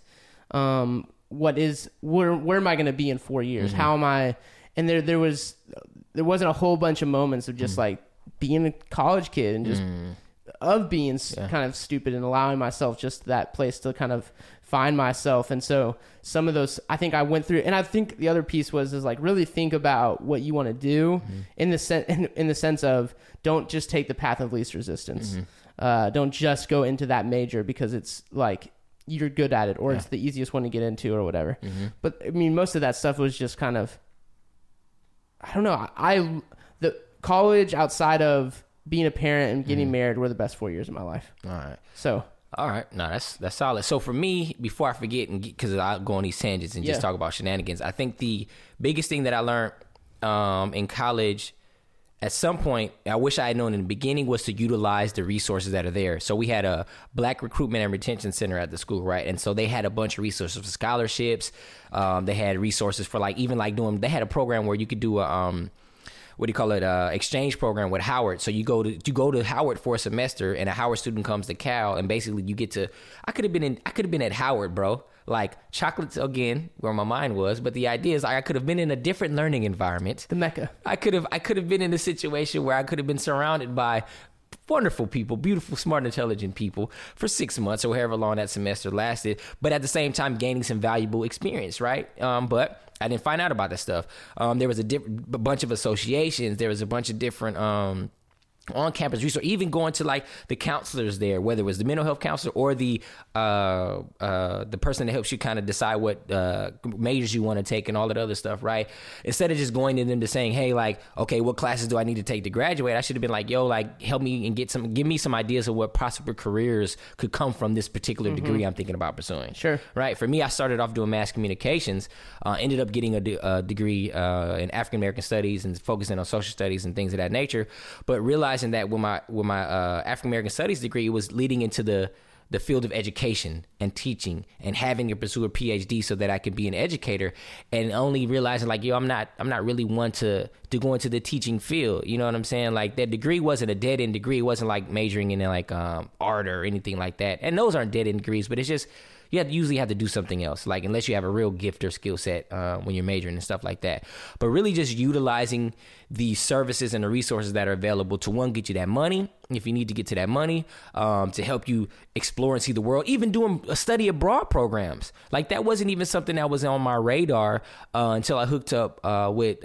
Where am I going to be in 4 years? How am I? And there wasn't a whole bunch of moments of just being a college kid and just of being kind of stupid and allowing myself just that place to kind of find myself. And so some of those, I think I went through, and I think the other piece is really think about what you want to do in the sense of don't just take the path of least resistance. Don't just go into that major because it's you're good at it or it's the easiest one to get into or whatever. But I mean, most of that stuff was just kind of, I don't know. The college outside of being a parent and getting married were the best 4 years of my life. All right. So, All right. No, that's solid. So for me, before I forget, and because I go on these tangents and just talk about shenanigans, I think the biggest thing that I learned in college, at some point, I wish I had known in the beginning, was to utilize the resources that are there. So we had a Black Recruitment and Retention Center at the school, right? And so they had a bunch of resources for scholarships. They had resources for they had a program where you could do a exchange program with Howard. So you go to Howard for a semester, and a Howard student comes to Cal, and basically you get to. I could have been at Howard, bro. Like chocolates again, where my mind was. But the idea is, I could have been in a different learning environment. the Mecca. I could have been in a situation where I could have been surrounded by wonderful people, beautiful, smart, intelligent people for 6 months or however long that semester lasted. But at the same time, gaining some valuable experience, right? But I didn't find out about that stuff. There was a bunch of associations. There was a bunch of different on-campus resource, even going to like the counselors there, whether it was the mental health counselor or the person that helps you kind of decide what majors you want to take and all that other stuff, right? Instead of just going to them to saying, hey, like, okay, what classes do I need to take to graduate? I should have been like, yo, like, help me and give me some ideas of what possible careers could come from this particular degree I'm thinking about pursuing. Sure. Right. For me, I started off doing mass communications, ended up getting a degree in African American studies and focusing on social studies and things of that nature, but realizing that with my African American studies degree, it was leading into the field of education and teaching and having to pursue a PhD so that I could be an educator, and only realizing like, yo, I'm not really one to go into the teaching field. You know what I'm saying? Like that degree wasn't a dead end degree. It wasn't like majoring in like art or anything like that. And those aren't dead end degrees, but it's just, you usually have to do something else, like unless you have a real gift or skill set when you're majoring and stuff like that. But really just utilizing the services and the resources that are available to, one, get you that money, if you need to get to that money, to help you explore and see the world, even doing study abroad programs. Like that wasn't even something that was on my radar until I hooked up with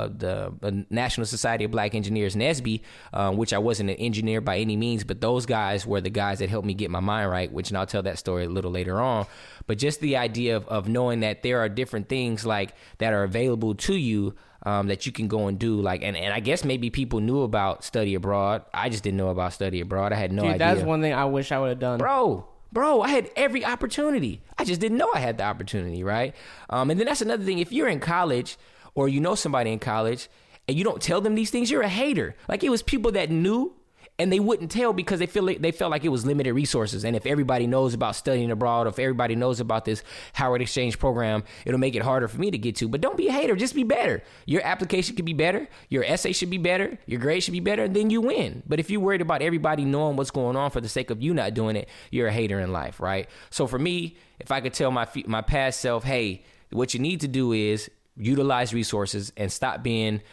the National Society of Black Engineers, NSBE, which I wasn't an engineer by any means, but those guys were the guys that helped me get my mind right, which, and I'll tell that story a little later on. But just the idea of knowing that there are different things like that are available to you that you can go and do, like, and I guess maybe people knew about study abroad. I just didn't know about study abroad. I had no idea. That's one thing I wish I would have done. Bro, I had every opportunity. I just didn't know I had the opportunity, right? And then that's another thing. If you're in college or you know somebody in college and you don't tell them these things, you're a hater. Like, it was people that knew and they wouldn't tell because they felt like it was limited resources. And if everybody knows about studying abroad, or if everybody knows about this Howard Exchange program, it'll make it harder for me to get to. But don't be a hater. Just be better. Your application could be better. Your essay should be better. Your grade should be better. And then you win. But if you're worried about everybody knowing what's going on for the sake of you not doing it, you're a hater in life, right? So for me, if I could tell my past self, hey, what you need to do is utilize resources and stop being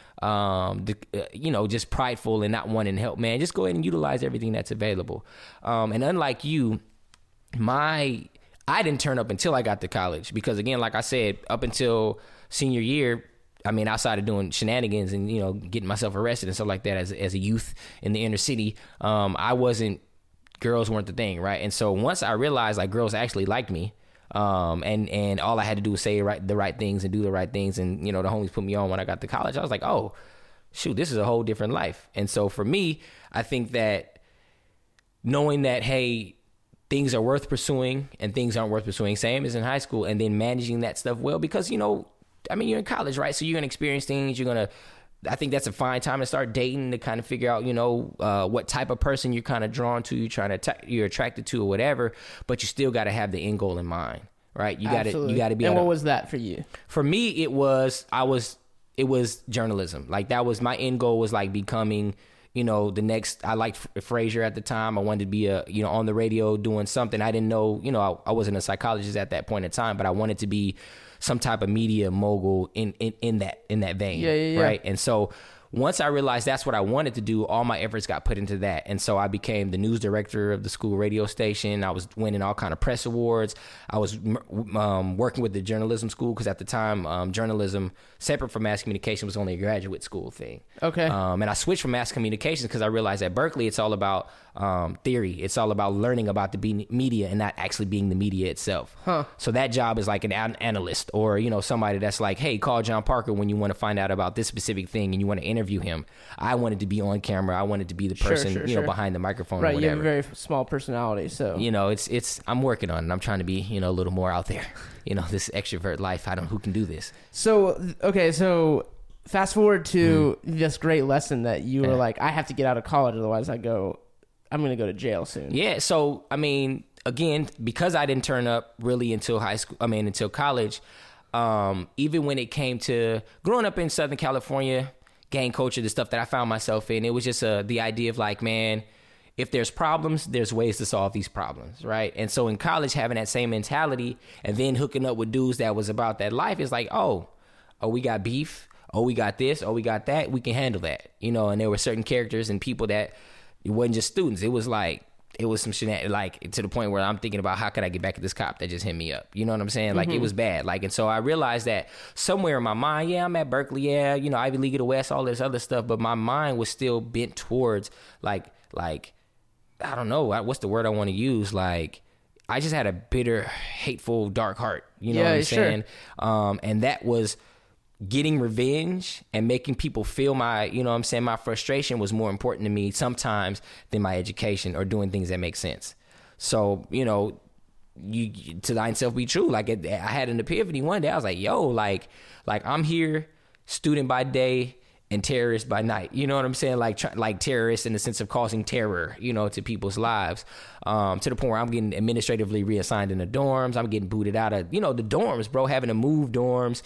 just prideful and not wanting to help, man. Just go ahead and utilize everything that's available. And unlike you, I didn't turn up until I got to college, because again, like I said, up until senior year, I mean, outside of doing shenanigans and, getting myself arrested and stuff like that as a youth in the inner city, girls weren't the thing, right? And so once I realized like girls actually liked me, and all I had to do was say the right things and do the right things, and the homies put me on when I got to college, I was like, oh shoot, this is a whole different life. And so for me, I think that knowing that, hey, things are worth pursuing and things aren't worth pursuing, same as in high school, and then managing that stuff well, because you're in college, right? So you're gonna experience things. I think that's a fine time to start dating, to kind of figure out, what type of person you're kind of drawn to, you're attracted to, or whatever. But you still got to have the end goal in mind, right? You got to be. And what was that for you? For me, it was journalism. Like, that was my end goal, was like becoming, the next. I liked Frasier at the time. I wanted to be on the radio doing something. I didn't know, I wasn't a psychologist at that point in time, but I wanted to be some type of media mogul in that vein. Yeah. Right. And so once I realized that's what I wanted to do, all my efforts got put into that. And so I became the news director of the school radio station. I was winning all kind of press awards. I was working with the journalism school, because at the time, journalism, separate from mass communication, was only a graduate school thing. Okay. And I switched from mass communications because I realized at Berkeley, it's all about theory. It's all about learning about the media and not actually being the media itself. Huh. So that job is like an analyst, or somebody that's like, hey, call John Parker when you want to find out about this specific thing and you want to interview him. I wanted to be on camera. I wanted to be the person, Sure. behind the microphone. Right, or you have whatever. a very small personality, so It's I'm working on it. I'm trying to be, a little more out there. This extrovert life. Who can do this? So fast forward to this great lesson that you were like, I have to get out of college, otherwise I'm going to go to jail soon. Yeah. So, again, because I didn't turn up really until until college, even when it came to growing up in Southern California, gang culture, the stuff that I found myself in, it was just the idea of like, man, if there's problems, there's ways to solve these problems, right? And so in college, having that same mentality and then hooking up with dudes that was about that life is like, oh, we got beef. Oh, we got this. Oh, we got that. We can handle that. And there were certain characters and people that it wasn't just students. It was some shenanigans, like to the point where I'm thinking about how could I get back at this cop that just hit me up? You know what I'm saying? Like it was bad. And so I realized that somewhere in my mind, I'm at Berkeley, Ivy League of the West, all this other stuff, but my mind was still bent towards like I don't know, what's the word I want to use? Like I just had a bitter, hateful, dark heart. You know what I'm saying? And that was getting revenge and making people feel my frustration was more important to me sometimes than my education or doing things that make sense. So, you to thine self be true. Like I had an epiphany one day. I was like, yo, like I'm here, student by day and terrorist by night. You know what I'm saying? Like terrorists in the sense of causing terror, to people's lives, to the point where I'm getting administratively reassigned in the dorms. I'm getting booted out of, the dorms, bro, having to move dorms,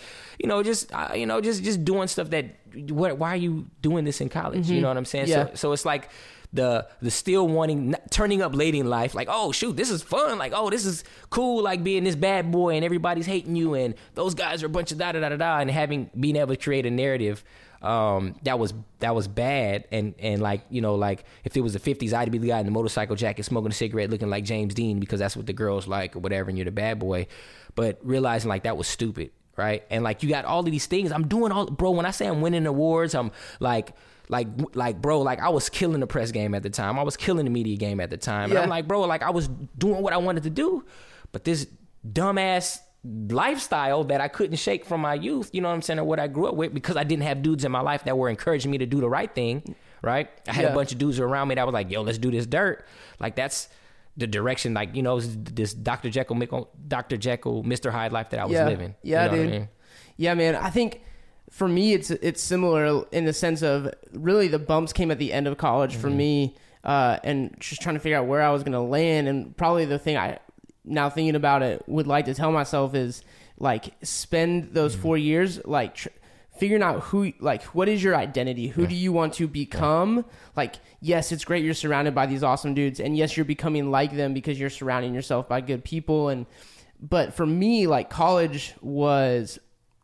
just doing stuff that, why are you doing this in college? You know what I'm saying? Yeah. So it's like the still turning up late in life, like, oh shoot, this is fun. Like, oh, this is cool. Like being this bad boy and everybody's hating you and those guys are a bunch of da-da-da-da-da, and being able to create a narrative that was bad, and like if it was the 50s, I'd be the guy in the motorcycle jacket smoking a cigarette looking like James Dean because that's what the girls like or whatever, and you're the bad boy. But realizing like that was stupid, right? And like you got all of these things I'm doing, bro. When I say I'm winning awards, I'm like bro, like I was killing the press game at the time, I was killing the media game at the time, and I'm like, bro, like I was doing what I wanted to do, but this dumbass lifestyle that I couldn't shake from my youth, you know what I'm saying, or what I grew up with, because I didn't have dudes in my life that were encouraging me to do the right thing, right? I had a bunch of dudes around me that was like, yo, let's do this dirt. Like that's the direction, like, this Dr. Jekyll, Mr. Hyde life that I was living. Yeah, dude. I mean? Yeah, man. I think for me, it's similar in the sense of really the bumps came at the end of college for me, and just trying to figure out where I was going to land. And probably the thing I, now thinking about it, would like to tell myself is like spend those 4 years like figuring out what is your identity, who do you want to become. Like, yes, it's great you're surrounded by these awesome dudes, and yes, you're becoming like them because you're surrounding yourself by good people. But for me, like college was,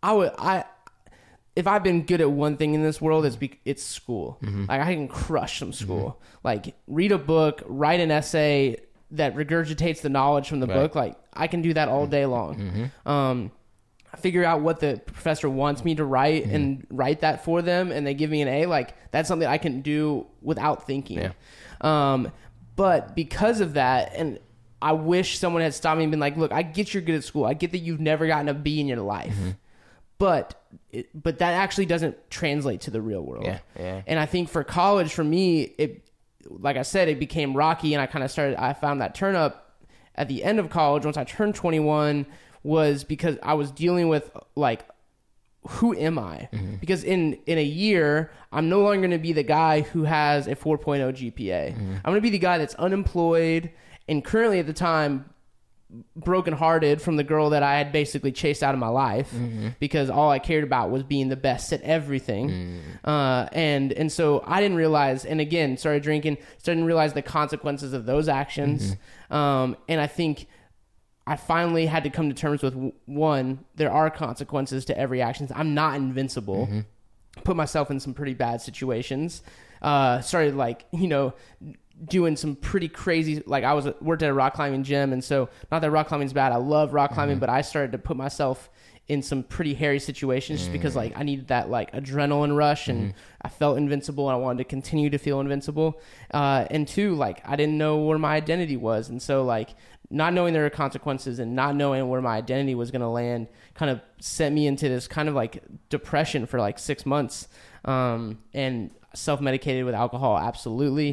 if I've been good at one thing in this world, it's school. Like I can crush some school, like read a book, write an essay that regurgitates the knowledge from the book. Like I can do that all day long. Figure out what the professor wants me to write and write that for them, and they give me an A. Like that's something I can do without thinking. But because of that, and I wish someone had stopped me and been like, look, I get you're good at school, I get that you've never gotten a B in your life, but that actually doesn't translate to the real world. And I think for college, for me, like I said, it became rocky, and I found that turn up at the end of college once I turned 21, was because I was dealing with like, who am I? Because in a year, I'm no longer going to be the guy who has a 4.0 GPA. I'm going to be the guy that's unemployed and currently at the time brokenhearted from the girl that I had basically chased out of my life because all I cared about was being the best at everything. And so I didn't realize, and again, started drinking, didn't realize the consequences of those actions. And I think I finally had to come to terms with, one, there are consequences to every action. I'm not invincible. Put myself in some pretty bad situations. Started doing some pretty crazy, like worked at a rock climbing gym, and so not that rock climbing's bad, I love rock climbing, but I started to put myself in some pretty hairy situations just because like I needed that like adrenaline rush and I felt invincible and I wanted to continue to feel invincible. And 2, like I didn't know where my identity was. And so like not knowing there were consequences and not knowing where my identity was going to land kind of sent me into this kind of like depression for like 6 months. And self-medicated with alcohol, absolutely.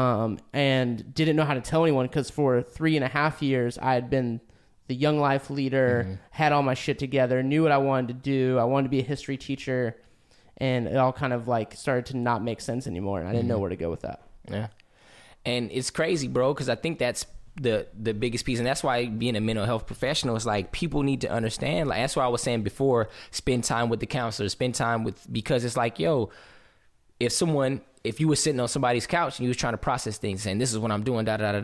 And didn't know how to tell anyone because for 3.5 years I had been the young life leader, had all my shit together, knew what I wanted to do. I wanted to be a history teacher, and it all kind of like started to not make sense anymore. And I didn't know where to go with that. Yeah. And it's crazy, bro, because I think that's the biggest piece. And that's why being a mental health professional is like, people need to understand. Like, that's why I was saying before, spend time with the counselor, spend time with, because it's like, yo, if you were sitting on somebody's couch and you was trying to process things, saying this is what I'm doing,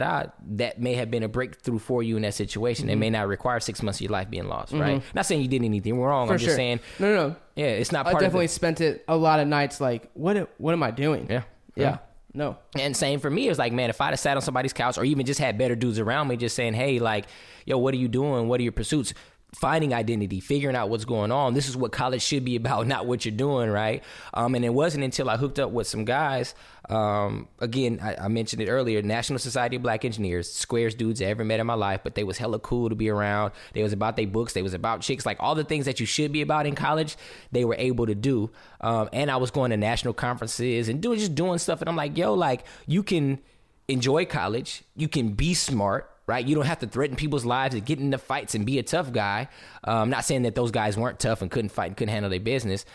that may have been a breakthrough for you in that situation. It may not require 6 months of your life being lost, right? Not saying you did anything wrong. I'm just saying, no. Yeah, it's not part of I definitely spent it a lot of nights like, what am I doing? Yeah. No. And same for me. It was like, man, if I'd have sat on somebody's couch or even just had better dudes around me just saying, hey, like, yo, what are you doing? What are your pursuits? Finding identity, figuring out what's going on. This is what college should be about, not what you're doing, right? And it wasn't until I hooked up with some guys. Again, I mentioned it earlier, National Society of Black Engineers, squarest dudes I ever met in my life, but they was hella cool to be around. They was about their books. They was about chicks, like all the things that you should be about in college, they were able to do. And I was going to national conferences and doing stuff. And I'm like, yo, like, you can enjoy college. You can be smart. Right? You don't have to threaten people's lives and get into fights and be a tough guy. I'm not saying that those guys weren't tough and couldn't fight and couldn't handle their business.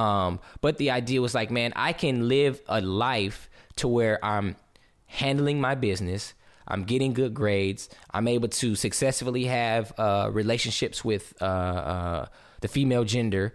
But the idea was like, man, I can live a life to where I'm handling my business. I'm getting good grades. I'm able to successfully have relationships with the female gender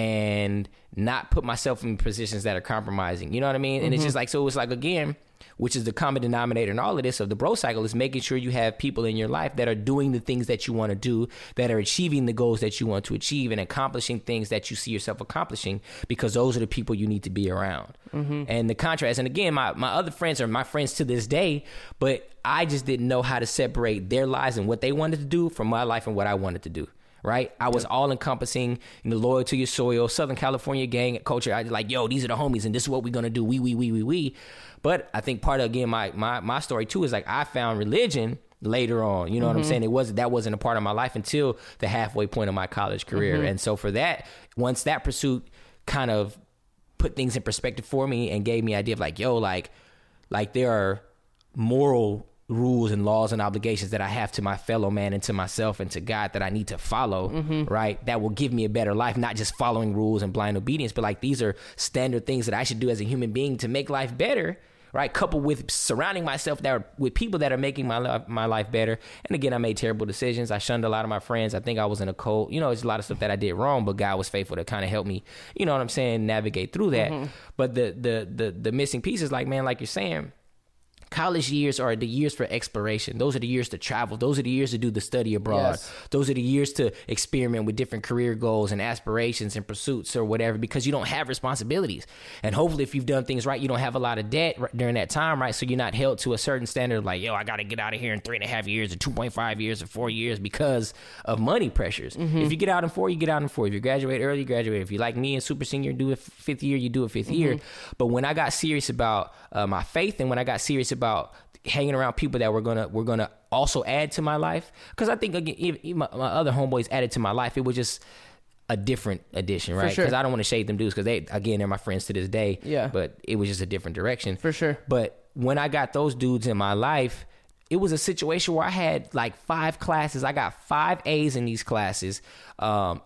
and not put myself in positions that are compromising. You know what I mean? And it's just like, so it was like, again, which is the common denominator in all of this of the bro cycle, is making sure you have people in your life that are doing the things that you want to do, that are achieving the goals that you want to achieve and accomplishing things that you see yourself accomplishing, because those are the people you need to be around. And the contrast, and again, my other friends are my friends to this day, but I just didn't know how to separate their lives and what they wanted to do from my life and what I wanted to do. Right? I was all encompassing, loyal to your soil, Southern California gang culture. I was like, yo, these are the homies and this is what we're going to do. We. But I think part of, again, my story too is like, I found religion later on. You know what I'm saying? That wasn't a part of my life until the halfway point of my college career. And so for that, once that pursuit kind of put things in perspective for me and gave me an idea of like, yo, like there are moral rules and laws and obligations that I have to my fellow man and to myself and to God that I need to follow, right? That will give me a better life, not just following rules and blind obedience, but like these are standard things that I should do as a human being to make life better, right? Coupled with surrounding myself with people that are making my life better. And again, I made terrible decisions. I shunned a lot of my friends. I think I was in a cult. There's a lot of stuff that I did wrong, but God was faithful to kind of help me, you know what I'm saying, navigate through that. But the missing piece is like, man, like you're saying, college years are the years for exploration. Those are the years to travel. Those are the years to do the study abroad. Yes. Those are the years to experiment with different career goals and aspirations and pursuits or whatever, because you don't have responsibilities. And hopefully if you've done things right, you don't have a lot of debt during that time, right? So you're not held to a certain standard of like, yo, I got to get out of here in 3.5 years or 2.5 years or 4 years because of money pressures. If you get out in 4, you get out in 4. If you graduate early, you graduate. If you like me in super senior, do a 5th year, you do a 5th year. But when I got serious about my faith, and when I got serious about hanging around people that were gonna also add to my life, because I think again, even my other homeboys added to my life. It was just a different addition, right? Because I don't want to shade them dudes, because they're my friends to this day. Yeah. But it was just a different direction. For sure. But when I got those dudes in my life, it was a situation where I had like 5 classes. I got 5 A's in these classes. I'm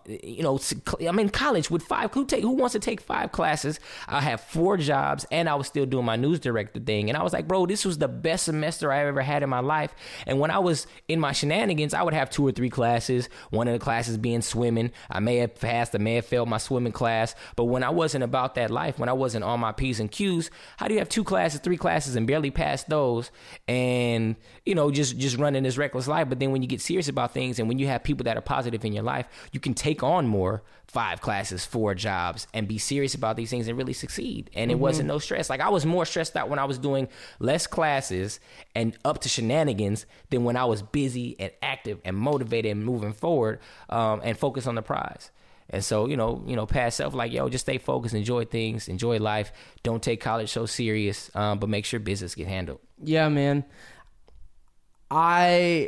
in college with 5. Who wants to take 5 classes? I have 4 jobs, and I was still doing my news director thing. And I was like, bro, this was the best semester I ever had in my life. And when I was in my shenanigans, I would have 2 or 3 classes. One of the classes being swimming. I may have passed, I may have failed my swimming class. But when I wasn't about that life, when I wasn't on my P's and Q's, how do you have 2 classes, 3 classes, and barely pass those? And just running this reckless life. But then when you get serious about things, and when you have people that are positive in your life, you can take on more, 5 classes, 4 jobs, and be serious about these things and really succeed. And it wasn't no stress. Like, I was more stressed out when I was doing less classes and up to shenanigans than when I was busy and active and motivated and moving forward and focused on the prize. And so, past self, like, yo, just stay focused, enjoy things, enjoy life. Don't take college so serious, but make sure business get handled. Yeah, man. I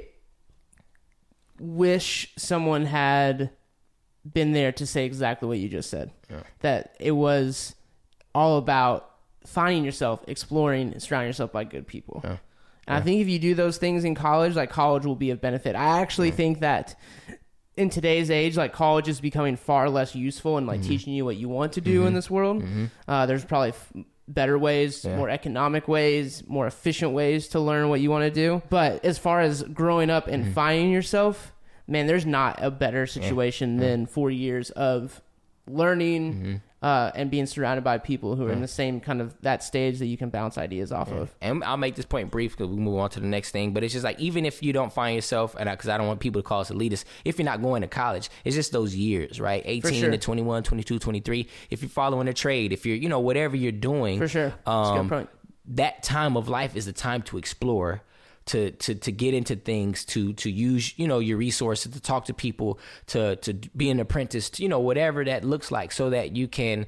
wish someone had been there to say exactly what you just said. Yeah. That it was all about finding yourself, exploring, and surrounding yourself by good people. Yeah. And I think if you do those things in college, like, college will be of benefit. I actually think that in today's age, like, college is becoming far less useful and like teaching you what you want to do in this world. There's probably better ways, more economic ways, more efficient ways to learn what you want to do. But as far as growing up and finding yourself, man, there's not a better situation than 4 years of learning and being surrounded by people who are in the same kind of that stage that you can bounce ideas off of. And I'll make this point brief because we move on to the next thing. But it's just like, even if you don't find yourself, and because I don't want people to call us elitists, if you're not going to college, it's just those years, right? 18 to 21, 22, 23. If you're following a trade, if you're, whatever you're doing. For sure. That's a good point. That time of life is the time to explore, to get into things, to use, your resources, to talk to people, to be an apprentice, whatever that looks like, so that you can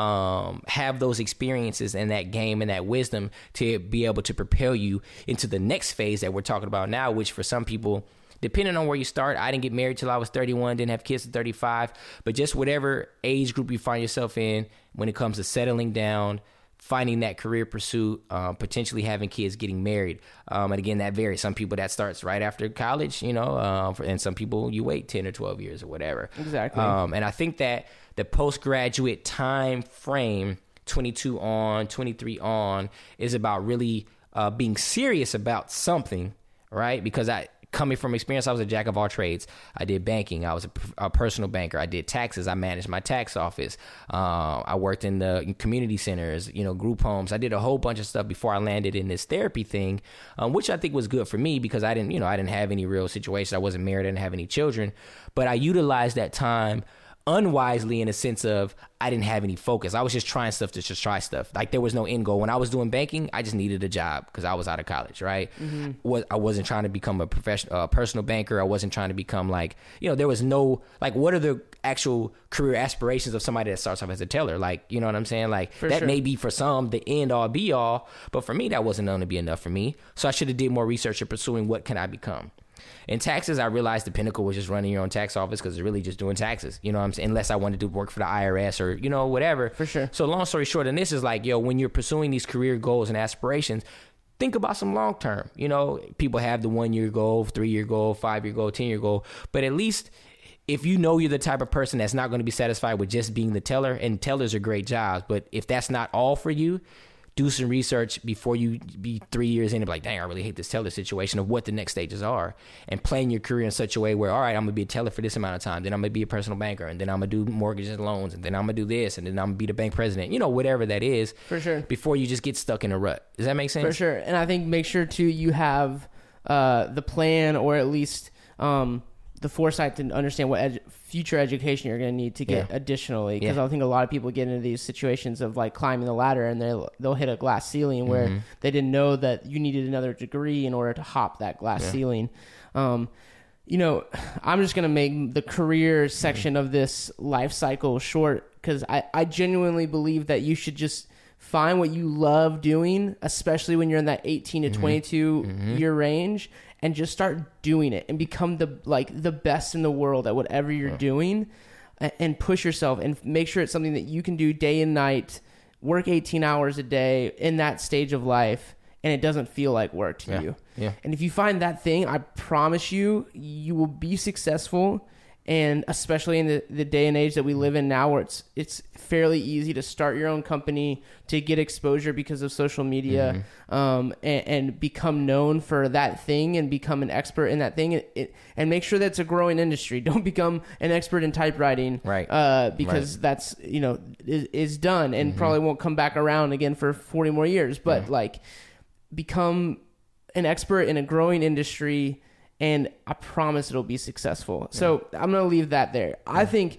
have those experiences and that game and that wisdom to be able to propel you into the next phase that we're talking about now, which for some people, depending on where you start, I didn't get married till I was 31, didn't have kids till 35, but just whatever age group you find yourself in when it comes to settling down, finding that career pursuit, potentially having kids, getting married. And again, that varies. Some people that starts right after college, and some people you wait 10 or 12 years or whatever. Exactly. And I think that the postgraduate time frame, 22 on, 23 on, is about really being serious about something, right? Because coming from experience, I was a jack of all trades. I did banking. I was a personal banker. I did taxes. I managed my tax office. I worked in the community centers, group homes. I did a whole bunch of stuff before I landed in this therapy thing, which I think was good for me because I didn't have any real situations. I wasn't married. I didn't have any children, but I utilized that time unwisely in a sense of I didn't have any focus. I was just trying stuff to just try stuff. Like, there was no end goal. When I was doing banking, I just needed a job because I was out of college, right? I wasn't trying to become a professional, personal banker. I wasn't trying to become there was no, what are the actual career aspirations of somebody that starts off as a teller? Like, you know what I'm saying? Like, for that may be for some the end all be all, but for me, that wasn't going to be enough for me. So I should have did more research in pursuing what can I become. In taxes, I realized the pinnacle was just running your own tax office because it's really just doing taxes. You know what I'm saying? Unless I wanted to work for the IRS or, whatever. For sure. So long story short, and this is when you're pursuing these career goals and aspirations, think about some long term. People have the 1 year goal, 3 year goal, 5 year goal, 10 year goal. But at least if you're the type of person that's not going to be satisfied with just being the teller, and tellers are great jobs, but if that's not all for you, do some research before you be 3 years in and be like, dang, I really hate this teller situation, of what the next stages are, and plan your career in such a way where, all right, I'm going to be a teller for this amount of time, then I'm going to be a personal banker, and then I'm going to do mortgages and loans, and then I'm going to do this, and then I'm going to be the bank president, whatever that is. For sure. Before you just get stuck in a rut. Does that make sense? For sure. And I think make sure, too, you have the plan, or at least the foresight to understand what future education you're going to need to get additionally, because I think a lot of people get into these situations of climbing the ladder and they'll hit a glass ceiling where they didn't know that you needed another degree in order to hop that glass ceiling. I'm just going to make the career section of this life cycle short, because I genuinely believe that you should just find what you love doing, especially when you're in that 18 to 22 year range, and just start doing it and become the best in the world at whatever you're doing, and push yourself and make sure it's something that you can do day and night, work 18 hours a day in that stage of life, and it doesn't feel like work to you. Yeah. And if you find that thing, I promise you will be successful. And especially in the day and age that we live in now, where it's fairly easy to start your own company, to get exposure because of social media, and become known for that thing and become an expert in that thing, and make sure that's a growing industry. Don't become an expert in typewriting, right? Because that's is done and probably won't come back around again for 40 more years. But become an expert in a growing industry, and I promise it'll be successful. So I'm going to leave that there. I think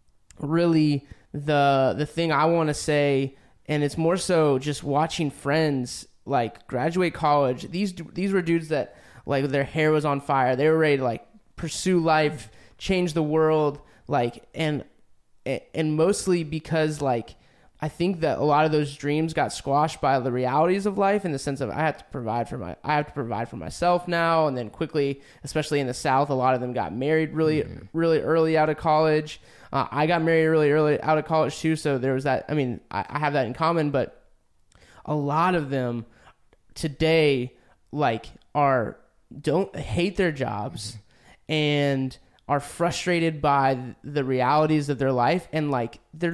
really the thing I want to say, and it's more so just watching friends graduate college. These were dudes that their hair was on fire. They were ready to pursue life, change the world. And and mostly because like I think that a lot of those dreams got squashed by the realities of life, in the sense of I have to provide for myself now, and then quickly, especially in the South, a lot of them got married really early out of college. I got married really early out of college too, so there was that. I mean, I have that in common, but a lot of them today like don't hate their jobs and are frustrated by the realities of their life, and like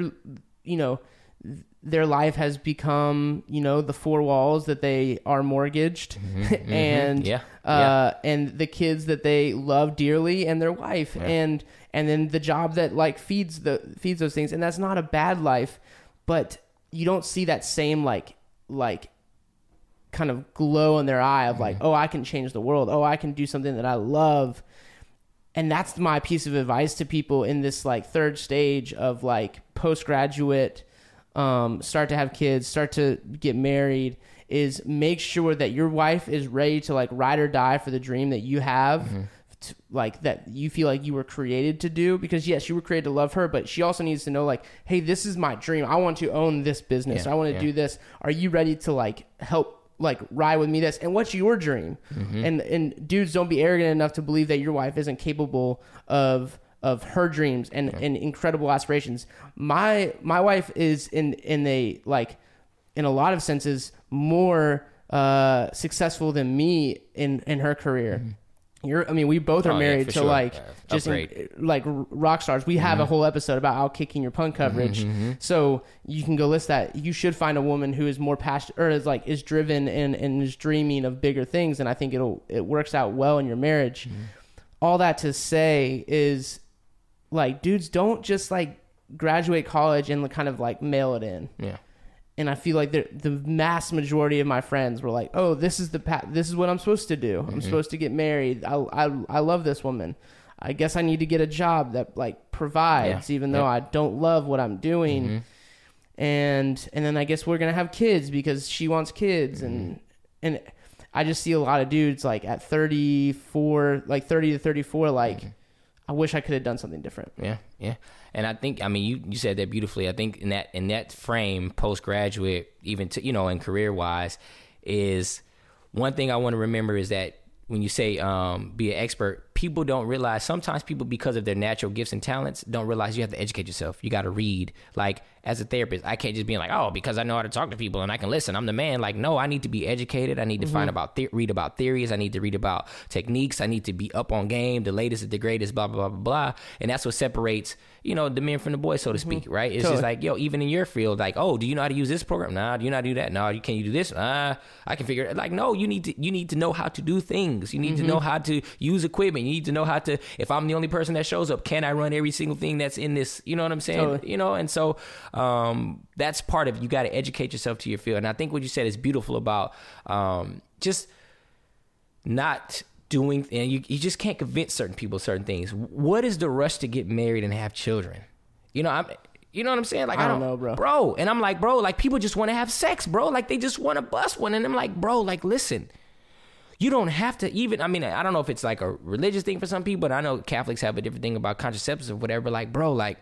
their life has become, the four walls that they are mortgaged and and the kids that they love dearly and their wife and then the job that like feeds those things. And that's not a bad life, but you don't see that same like kind of glow in their eye of like, oh, I can change the world. Oh, I can do something that I love. And that's my piece of advice to people in this like third stage of like postgraduate, start to have kids, start to get married, is make sure that your wife is ready to like ride or die for the dream that you have, like that you feel like you were created to do. Because yes, you were created to love her, but she also needs to know like, hey, this is my dream. I want to own this business. I want to do this. Are you ready to like help like ride with me this? And what's your dream? And dudes, don't be arrogant enough to believe that your wife isn't capable of her dreams and incredible aspirations. My wife is in a like in a lot of senses more successful than me in her career. We both are married to like just like rock stars. We have a whole episode about outkicking your punk coverage, so you can go list that. You should find a woman who is more passionate or is driven and is dreaming of bigger things, and I think it works out well in your marriage. All that to say is, like, dudes, don't just like graduate college and kind of like mail it in. Yeah. And I feel like the mass majority of my friends were like, "Oh, this is the path. This is what I'm supposed to do. I'm supposed to get married. I love this woman. I guess I need to get a job that like provides, even though I don't love what I'm doing. And then I guess we're gonna have kids because she wants kids. And I just see a lot of dudes like at 34, like 30 to 34, like I wish I could have done something different. Yeah. And I think, I mean, you said that beautifully. I think in that frame, postgraduate, even to, and career wise, is one thing I want to remember is that when you say be an expert, people don't realize, sometimes people, because of their natural gifts and talents, don't realize you have to educate yourself. You got to read. Like, as a therapist, I can't just be like, oh, because I know how to talk to people and I can listen, I'm the man. Like, no, I need to be educated. I need to read about theories. I need to read about techniques. I need to be up on game, the latest, the greatest, blah, blah, blah, blah, blah. And that's what separates, the men from the boys, so to speak, right? It's just like, even in your field, like, oh, do you know how to use this program? Nah, do you know how to do that? No, can you do this? I can figure it. Like, no, you need to know how to do things. You need to know how to use equipment. You need to know how to, if I'm the only person that shows up, can I run every single thing that's in this? You know what I'm saying? Totally. And so that's part of it. You got to educate yourself to your field. And I think what you said is beautiful about just not doing, and you just can't convince certain people certain things. What is the rush to get married and have children? You know what I'm saying? Like, I don't know, bro. And I'm like, bro, like, people just want to have sex, bro. Like, they just want to bust one. And I'm like, bro, like, listen, you don't have to even, I mean, I don't know if it's like a religious thing for some people, but I know Catholics have a different thing about contraceptives or whatever. Like, bro, like,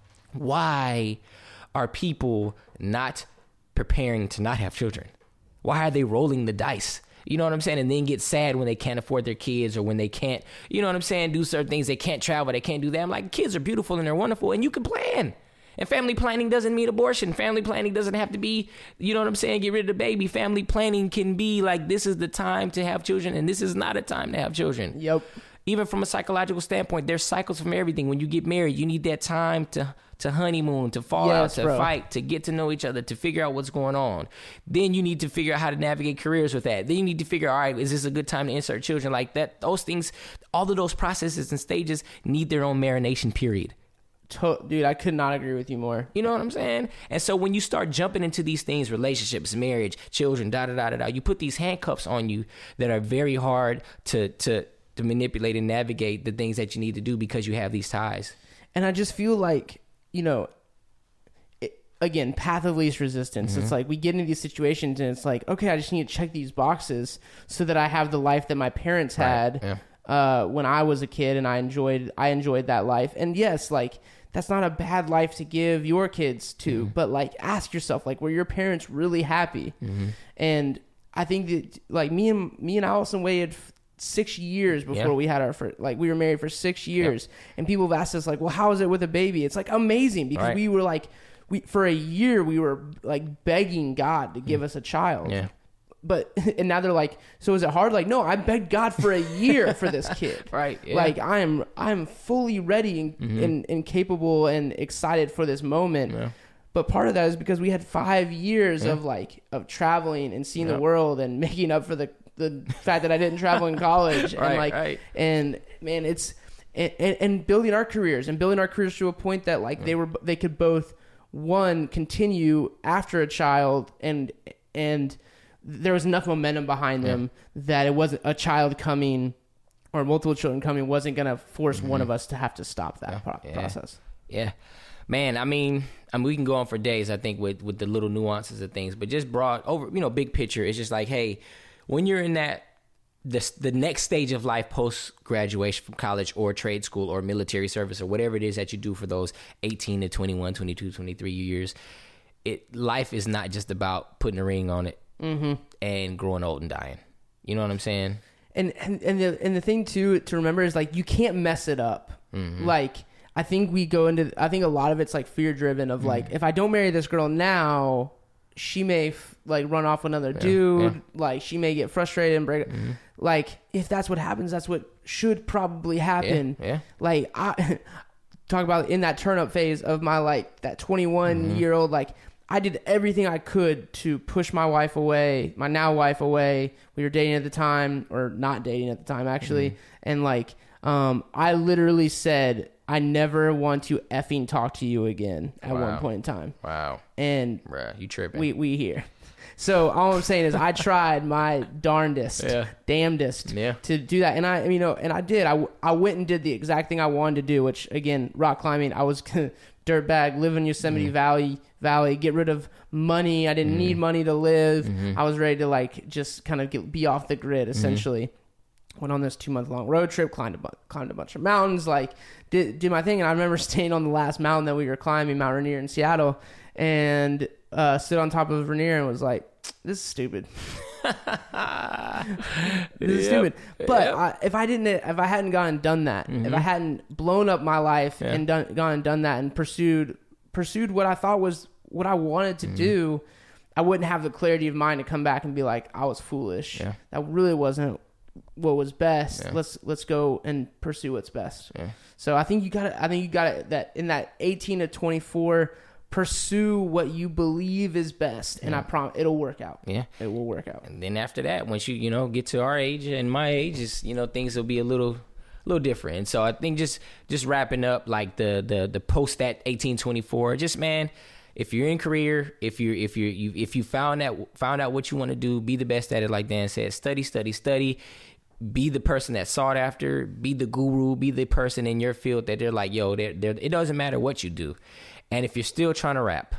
why are people not preparing to not have children? Why are they rolling the dice? You know what I'm saying? And then get sad when they can't afford their kids, or when they can't, you know what I'm saying, do certain things. They can't travel. They can't do that. I'm like, kids are beautiful and they're wonderful and you can plan. And family planning doesn't mean abortion. Family planning doesn't have to be, you know what I'm saying, get rid of the baby. Family planning can be like, this is the time to have children and this is not a time to have children. Yep. Even from a psychological standpoint, there's cycles from everything. When you get married, you need that time to honeymoon, to fall out, to fight, to get to know each other, to figure out what's going on. Then you need to figure out how to navigate careers with that. Then you need to figure, all right, is this a good time to insert children? Like that, those things, all of those processes and stages need their own marination period. Dude, I could not agree with you more. You know what I'm saying? And so when you start jumping into these things, relationships, marriage, children, you put these handcuffs on you that are very hard to manipulate and navigate the things that you need to do because you have these ties. And I just feel like, again, path of least resistance. It's like we get into these situations and it's like, okay, I just need to check these boxes so that I have the life that my parents had. when I was a kid, and I enjoyed that life. And yes, like that's not a bad life to give your kids to, but like ask yourself, like, were your parents really happy? And I think that like me and Allison waited 6 years before we had our first, like we were married for 6 years, and people have asked us like, well, how is it with a baby? It's like amazing, because we were like, for a year we were like begging God to give us a child. But and now they're like, so is it hard? Like, no, I begged God for a year for this kid. Like I'm fully ready and capable and excited for this moment. But part of that is because we had 5 years of traveling and seeing the world and making up for the fact that I didn't travel in college. And man, it's and building our careers to a point that like they could both continue after a child, and there was enough momentum behind them that it wasn't a child coming or multiple children coming wasn't going to force one of us to have to stop that process. Man, I mean, we can go on for days, I think, with the little nuances of things, but just broad over, big picture, it's just like, hey, when you're in the next stage of life post graduation from college or trade school or military service or whatever it is that you do for those 18 to 21, 22, 23 years, life is not just about putting a ring on it and growing old and dying. You know what I'm saying? And the thing too to remember is like you can't mess it up. Like I think a lot of it's like fear driven of like, if I don't marry this girl now, she may run off with another dude. Like she may get frustrated and break. Like if that's what happens, that's what should probably happen. Like I talk about in that turn up phase of my like that 21-year-old, like I did everything I could to push my wife away, my now wife away. We were dating at the time, or not dating at the time actually. And like I literally said, I never want to effing talk to you again at one point in time. And bruh, you tripping. We here. So all I'm saying is I tried my damnedest to do that. And I did. I went and did the exact thing I wanted to do, which again, rock climbing. I was dirtbag, live in Yosemite Valley, get rid of money. I didn't need money to live. I was ready to like just kind of be off the grid essentially. Went on this 2-month-long road trip, climbed a bunch of mountains, like did my thing. And I remember staying on the last mountain that we were climbing, Mount Rainier in Seattle, and stood on top of Rainier and was like, this is stupid. This is stupid. But if I hadn't gone and done that, if I hadn't blown up my life and gone and done that and pursued what I thought was what I wanted to do, I wouldn't have the clarity of mind to come back and be like, I was foolish. That really wasn't what was best. Let's go and pursue what's best. So I think you got that in that 18 to 24, pursue what you believe is best, and I promise it'll work out. It will work out. And then after that, once you get to our age and my age, is things will be a little different. And so I think just wrapping up like the post that 18-24, just man, if you're in career, if you found out what you want to do, be the best at it. Like Dan said, study. Be the person that's sought after. Be the guru. Be the person in your field that they're like, yo, it doesn't matter what you do. And if you're still trying to rap,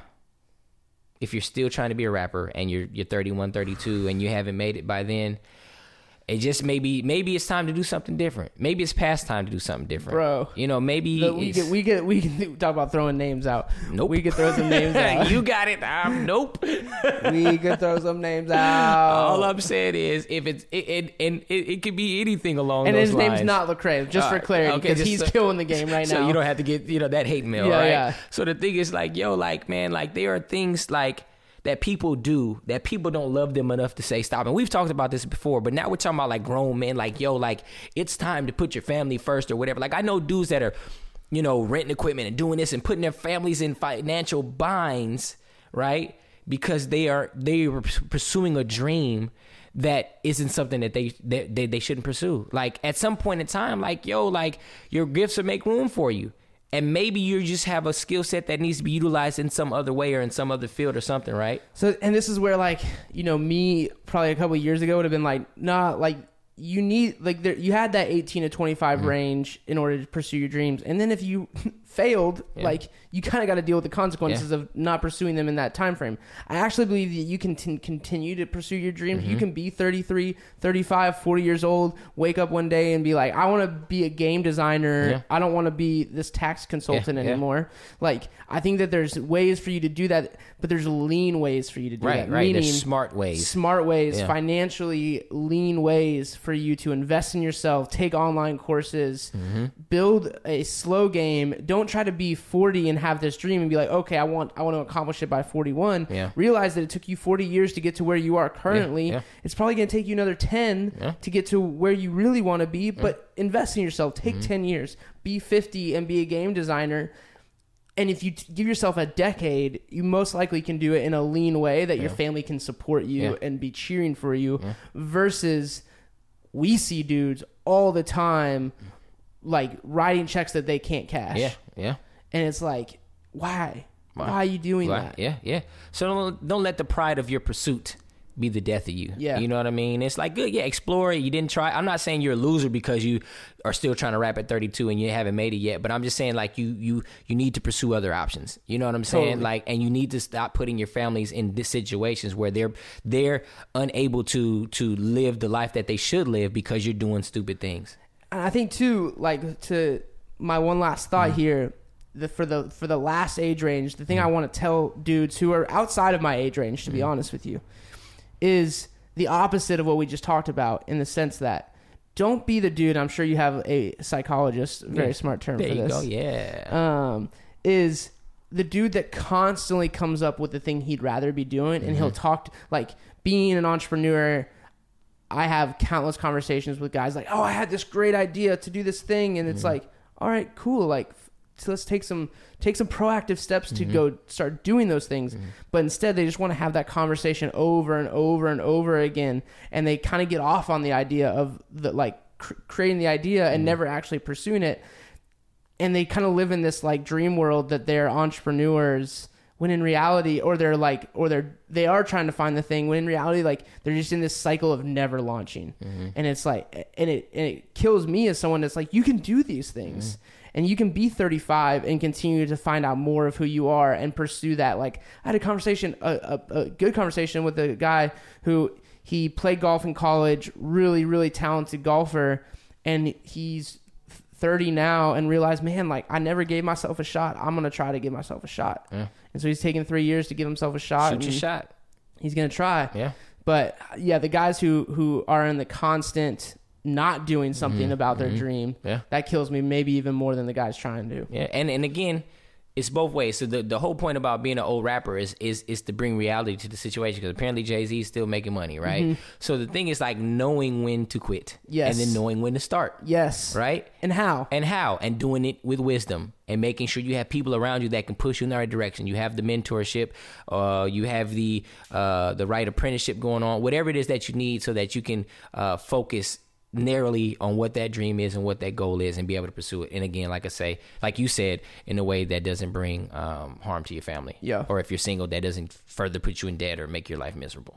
if you're still trying to be a rapper and you're 31, 32 and you haven't made it by then, it just maybe it's time to do something different. Maybe it's past time to do something different, bro. Maybe we can talk about throwing names out. Nope. We could throw some names out. You got it. Nope. We could throw some names out. All I'm saying is, if it could be anything along those lines. And his name's not Lecrae, just for clarity, because he's killing the game right now. So you don't have to get that hate mail, right? Yeah. So the thing is, like, yo, like, man, like there are things like that people do that people don't love them enough to say stop. And we've talked about this before, but now we're talking about like grown men, like, yo, like it's time to put your family first or whatever. Like I know dudes that are, renting equipment and doing this and putting their families in financial binds, right? Because they are pursuing a dream that isn't something that they shouldn't pursue. Like at some point in time, like, yo, like your gifts will make room for you. And maybe you just have a skill set that needs to be utilized in some other way or in some other field or something, right? So, and this is where, like, me probably a couple of years ago would have been like, nah, like, you need, like, you had that 18 to 25 range in order to pursue your dreams. And then if you failed, like you kind of got to deal with the consequences of not pursuing them in that time frame. I actually believe that you can continue to pursue your dreams. You can be 33, 35, 40 years old, wake up one day and be like, I want to be a game designer. I don't want to be this tax consultant anymore. Like, I think that there's ways for you to do that, but there's lean ways for you to do that. Right, Meaning, there's smart ways, financially lean ways for you to invest in yourself, take online courses, build a slow game. Don't try to be 40 and have this dream and be like, okay, I want to accomplish it by 41. Realize that it took you 40 years to get to where you are currently. It's probably going to take you another 10 to get to where you really want to be, but invest in yourself. Take 10 years, be 50 and be a game designer. And if you give yourself a decade, you most likely can do it in a lean way that your family can support you and be cheering for you versus we see dudes all the time like writing checks that they can't cash. And it's like, why? Why are you doing that? So don't let the pride of your pursuit be the death of you. You know what I mean? It's like, good, explore it. You didn't try. I'm not saying you're a loser because you are still trying to rap at 32 and you haven't made it yet, but I'm just saying, like, you need to pursue other options. You know what I'm saying? Like, and you need to stop putting your families in these situations where they're unable to live the life that they should live because you're doing stupid things. And I think too, like, to my one last thought here, for the last age range, the thing I want to tell dudes who are outside of my age range, to be honest with you, is the opposite of what we just talked about, in the sense that don't be the dude. I'm sure you have a psychologist, very smart term for this. There you go, is the dude that constantly comes up with the thing he'd rather be doing, and he'll talk like being an entrepreneur. I have countless conversations with guys like, oh, I had this great idea to do this thing, and it's like, all right, cool, like, so let's take some proactive steps to go start doing those things. But instead, they just want to have that conversation over and over and over again, and they kind of get off on the idea of the creating the idea and never actually pursuing it. And they kind of live in this like dream world that they're entrepreneurs, when in reality, they are trying to find the thing, when in reality, like, they're just in this cycle of never launching. And it's like, and it kills me as someone that's like, you can do these things. And you can be 35 and continue to find out more of who you are and pursue that. Like, I had a conversation, a good conversation with a guy who he played golf in college, really, really talented golfer. And he's 30 now and realized, man, like, I never gave myself a shot. I'm going to try to give myself a shot. And so he's taking 3 years to give himself a shot. Shoot your shot. He's going to try. But the guys who are in the constant not doing something about their dream, that kills me maybe even more than the guys trying to. And again, it's both ways. So the whole point about being an old rapper is to bring reality to the situation, because apparently Jay-Z is still making money, right? So the thing is, like, knowing when to quit, and then knowing when to start, right? And how, and doing it with wisdom, and making sure you have people around you that can push you in the right direction. You have the mentorship, you have the right apprenticeship going on, whatever it is that you need, so that you can focus narrowly on what that dream is and what that goal is, and be able to pursue it. And again, like I say, like you said, in a way that doesn't bring harm to your family. Or if you're single, that doesn't further put you in debt or make your life miserable.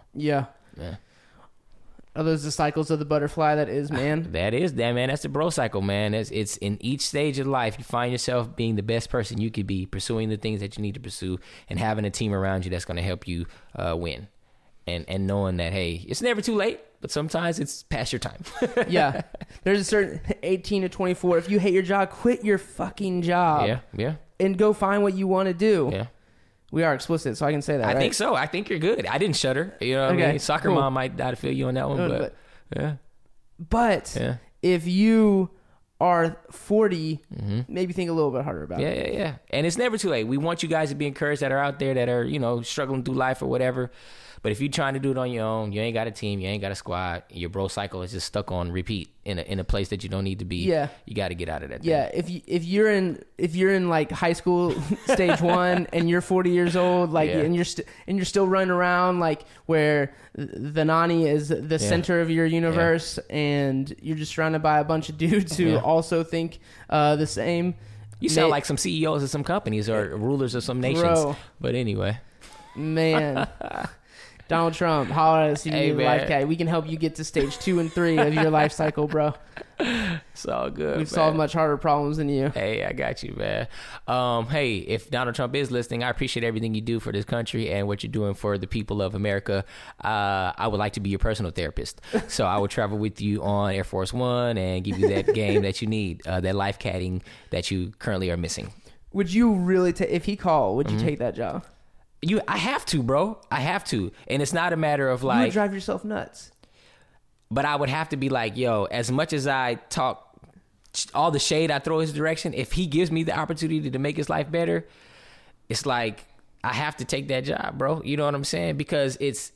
Are those the cycles of the butterfly that is man? That man. That's the bro cycle, man. It's in each stage of life, you find yourself being the best person you could be, pursuing the things that you need to pursue, and having a team around you that's going to help you win. And knowing that, hey, it's never too late, but sometimes it's past your time. There's a certain 18 to 24. If you hate your job, quit your fucking job. And go find what you want to do. We are explicit, so I can say that, right? I think so. I think you're good. I didn't shudder. You know what I mean? Soccer mom might not feel you on that one, but if you are 40, maybe think a little bit harder about it. And it's never too late. We want you guys to be encouraged that are out there that are, struggling through life or whatever. But if you're trying to do it on your own, you ain't got a team, you ain't got a squad, your bro cycle is just stuck on repeat in a place that you don't need to be. You got to get out of that thing. If you're in like high school stage 1 and you're 40 years old, like and you're still running around like where the nanny is the center of your universe, and you're just surrounded by a bunch of dudes who also think the same. You sound like some CEOs of some companies or rulers of some nations. But anyway, man. Donald Trump, holler at us. Hey, man. Life Caddy. We can help you get to stage 2 and 3 of your life cycle, bro. It's all good. We've solved much harder problems than you. Hey, I got you, man. Hey, if Donald Trump is listening, I appreciate everything you do for this country and what you're doing for the people of America. I would like to be your personal therapist. So I would travel with you on Air Force One and give you that game that you need, that life caddying that you currently are missing. Would you really take, if he called, would you take that job? I have to, bro. I have to. And it's not a matter of You would like, drive yourself nuts. but I would have to be like, yo, as much as I talk all the shade I throw his direction, if he gives me the opportunity to make his life better, it's like I have to take that job, bro. You know what I'm saying? Because if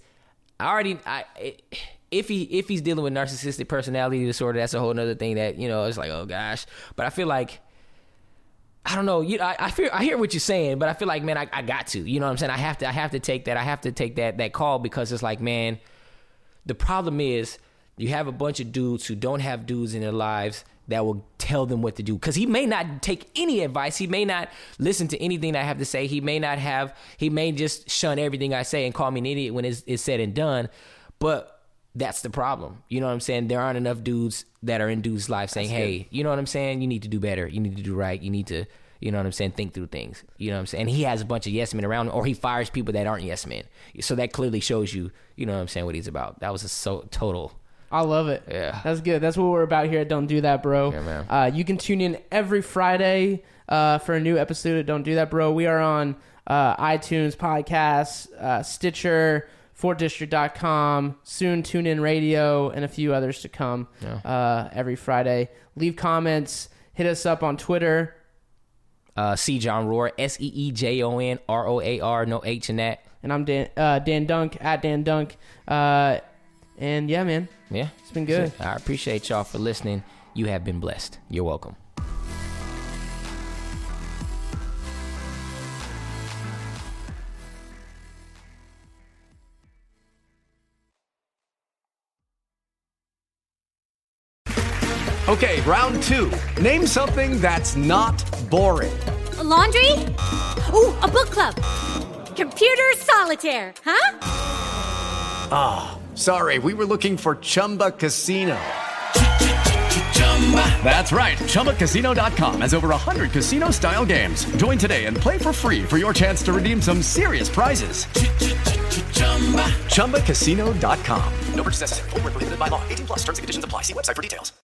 he's dealing with narcissistic personality disorder, that's a whole nother thing that, you know, it's like, oh gosh. But I feel like, I don't know. I hear what you're saying, but I feel like, man, I got to. You know what I'm saying? I have to take that. I have to take that call, because it's like, man, the problem is you have a bunch of dudes who don't have dudes in their lives that will tell them what to do. Because he may not take any advice. He may not listen to anything I have to say. He may just shun everything I say and call me an idiot when it's said and done. But that's the problem. You know what I'm saying? There aren't enough dudes that are in dudes' lives saying, hey, you know what I'm saying? You need to do better. You need to do right. You need to, you know what I'm saying, think through things. You know what I'm saying? And he has a bunch of yes men around him, or he fires people that aren't yes men. So that clearly shows you, you know what I'm saying, what he's about. That was a total. I love it. Yeah. That's good. That's what we're about here at Don't Do That, Bro. Yeah, man. You can tune in every Friday for a new episode of Don't Do That, Bro. We are on iTunes, podcasts, Stitcher, FortDistrict.com, soon TuneIn Radio, and a few others to come every Friday. Leave comments. Hit us up on Twitter. C. John Roar, SeeJon ROAR, no H in that. And I'm Dan Dunk, at Dan Dunk. And yeah, man. Yeah. It's been good. I appreciate y'all for listening. You have been blessed. You're welcome. Okay, round 2. Name something that's not boring. A laundry? Ooh, a book club. Computer solitaire, huh? Sorry, we were looking for Chumba Casino. That's right. ChumbaCasino.com has over 100 casino-style games. Join today and play for free for your chance to redeem some serious prizes. ChumbaCasino.com. No purchase necessary. Void where prohibited by law. 18+ terms and conditions apply. See website for details.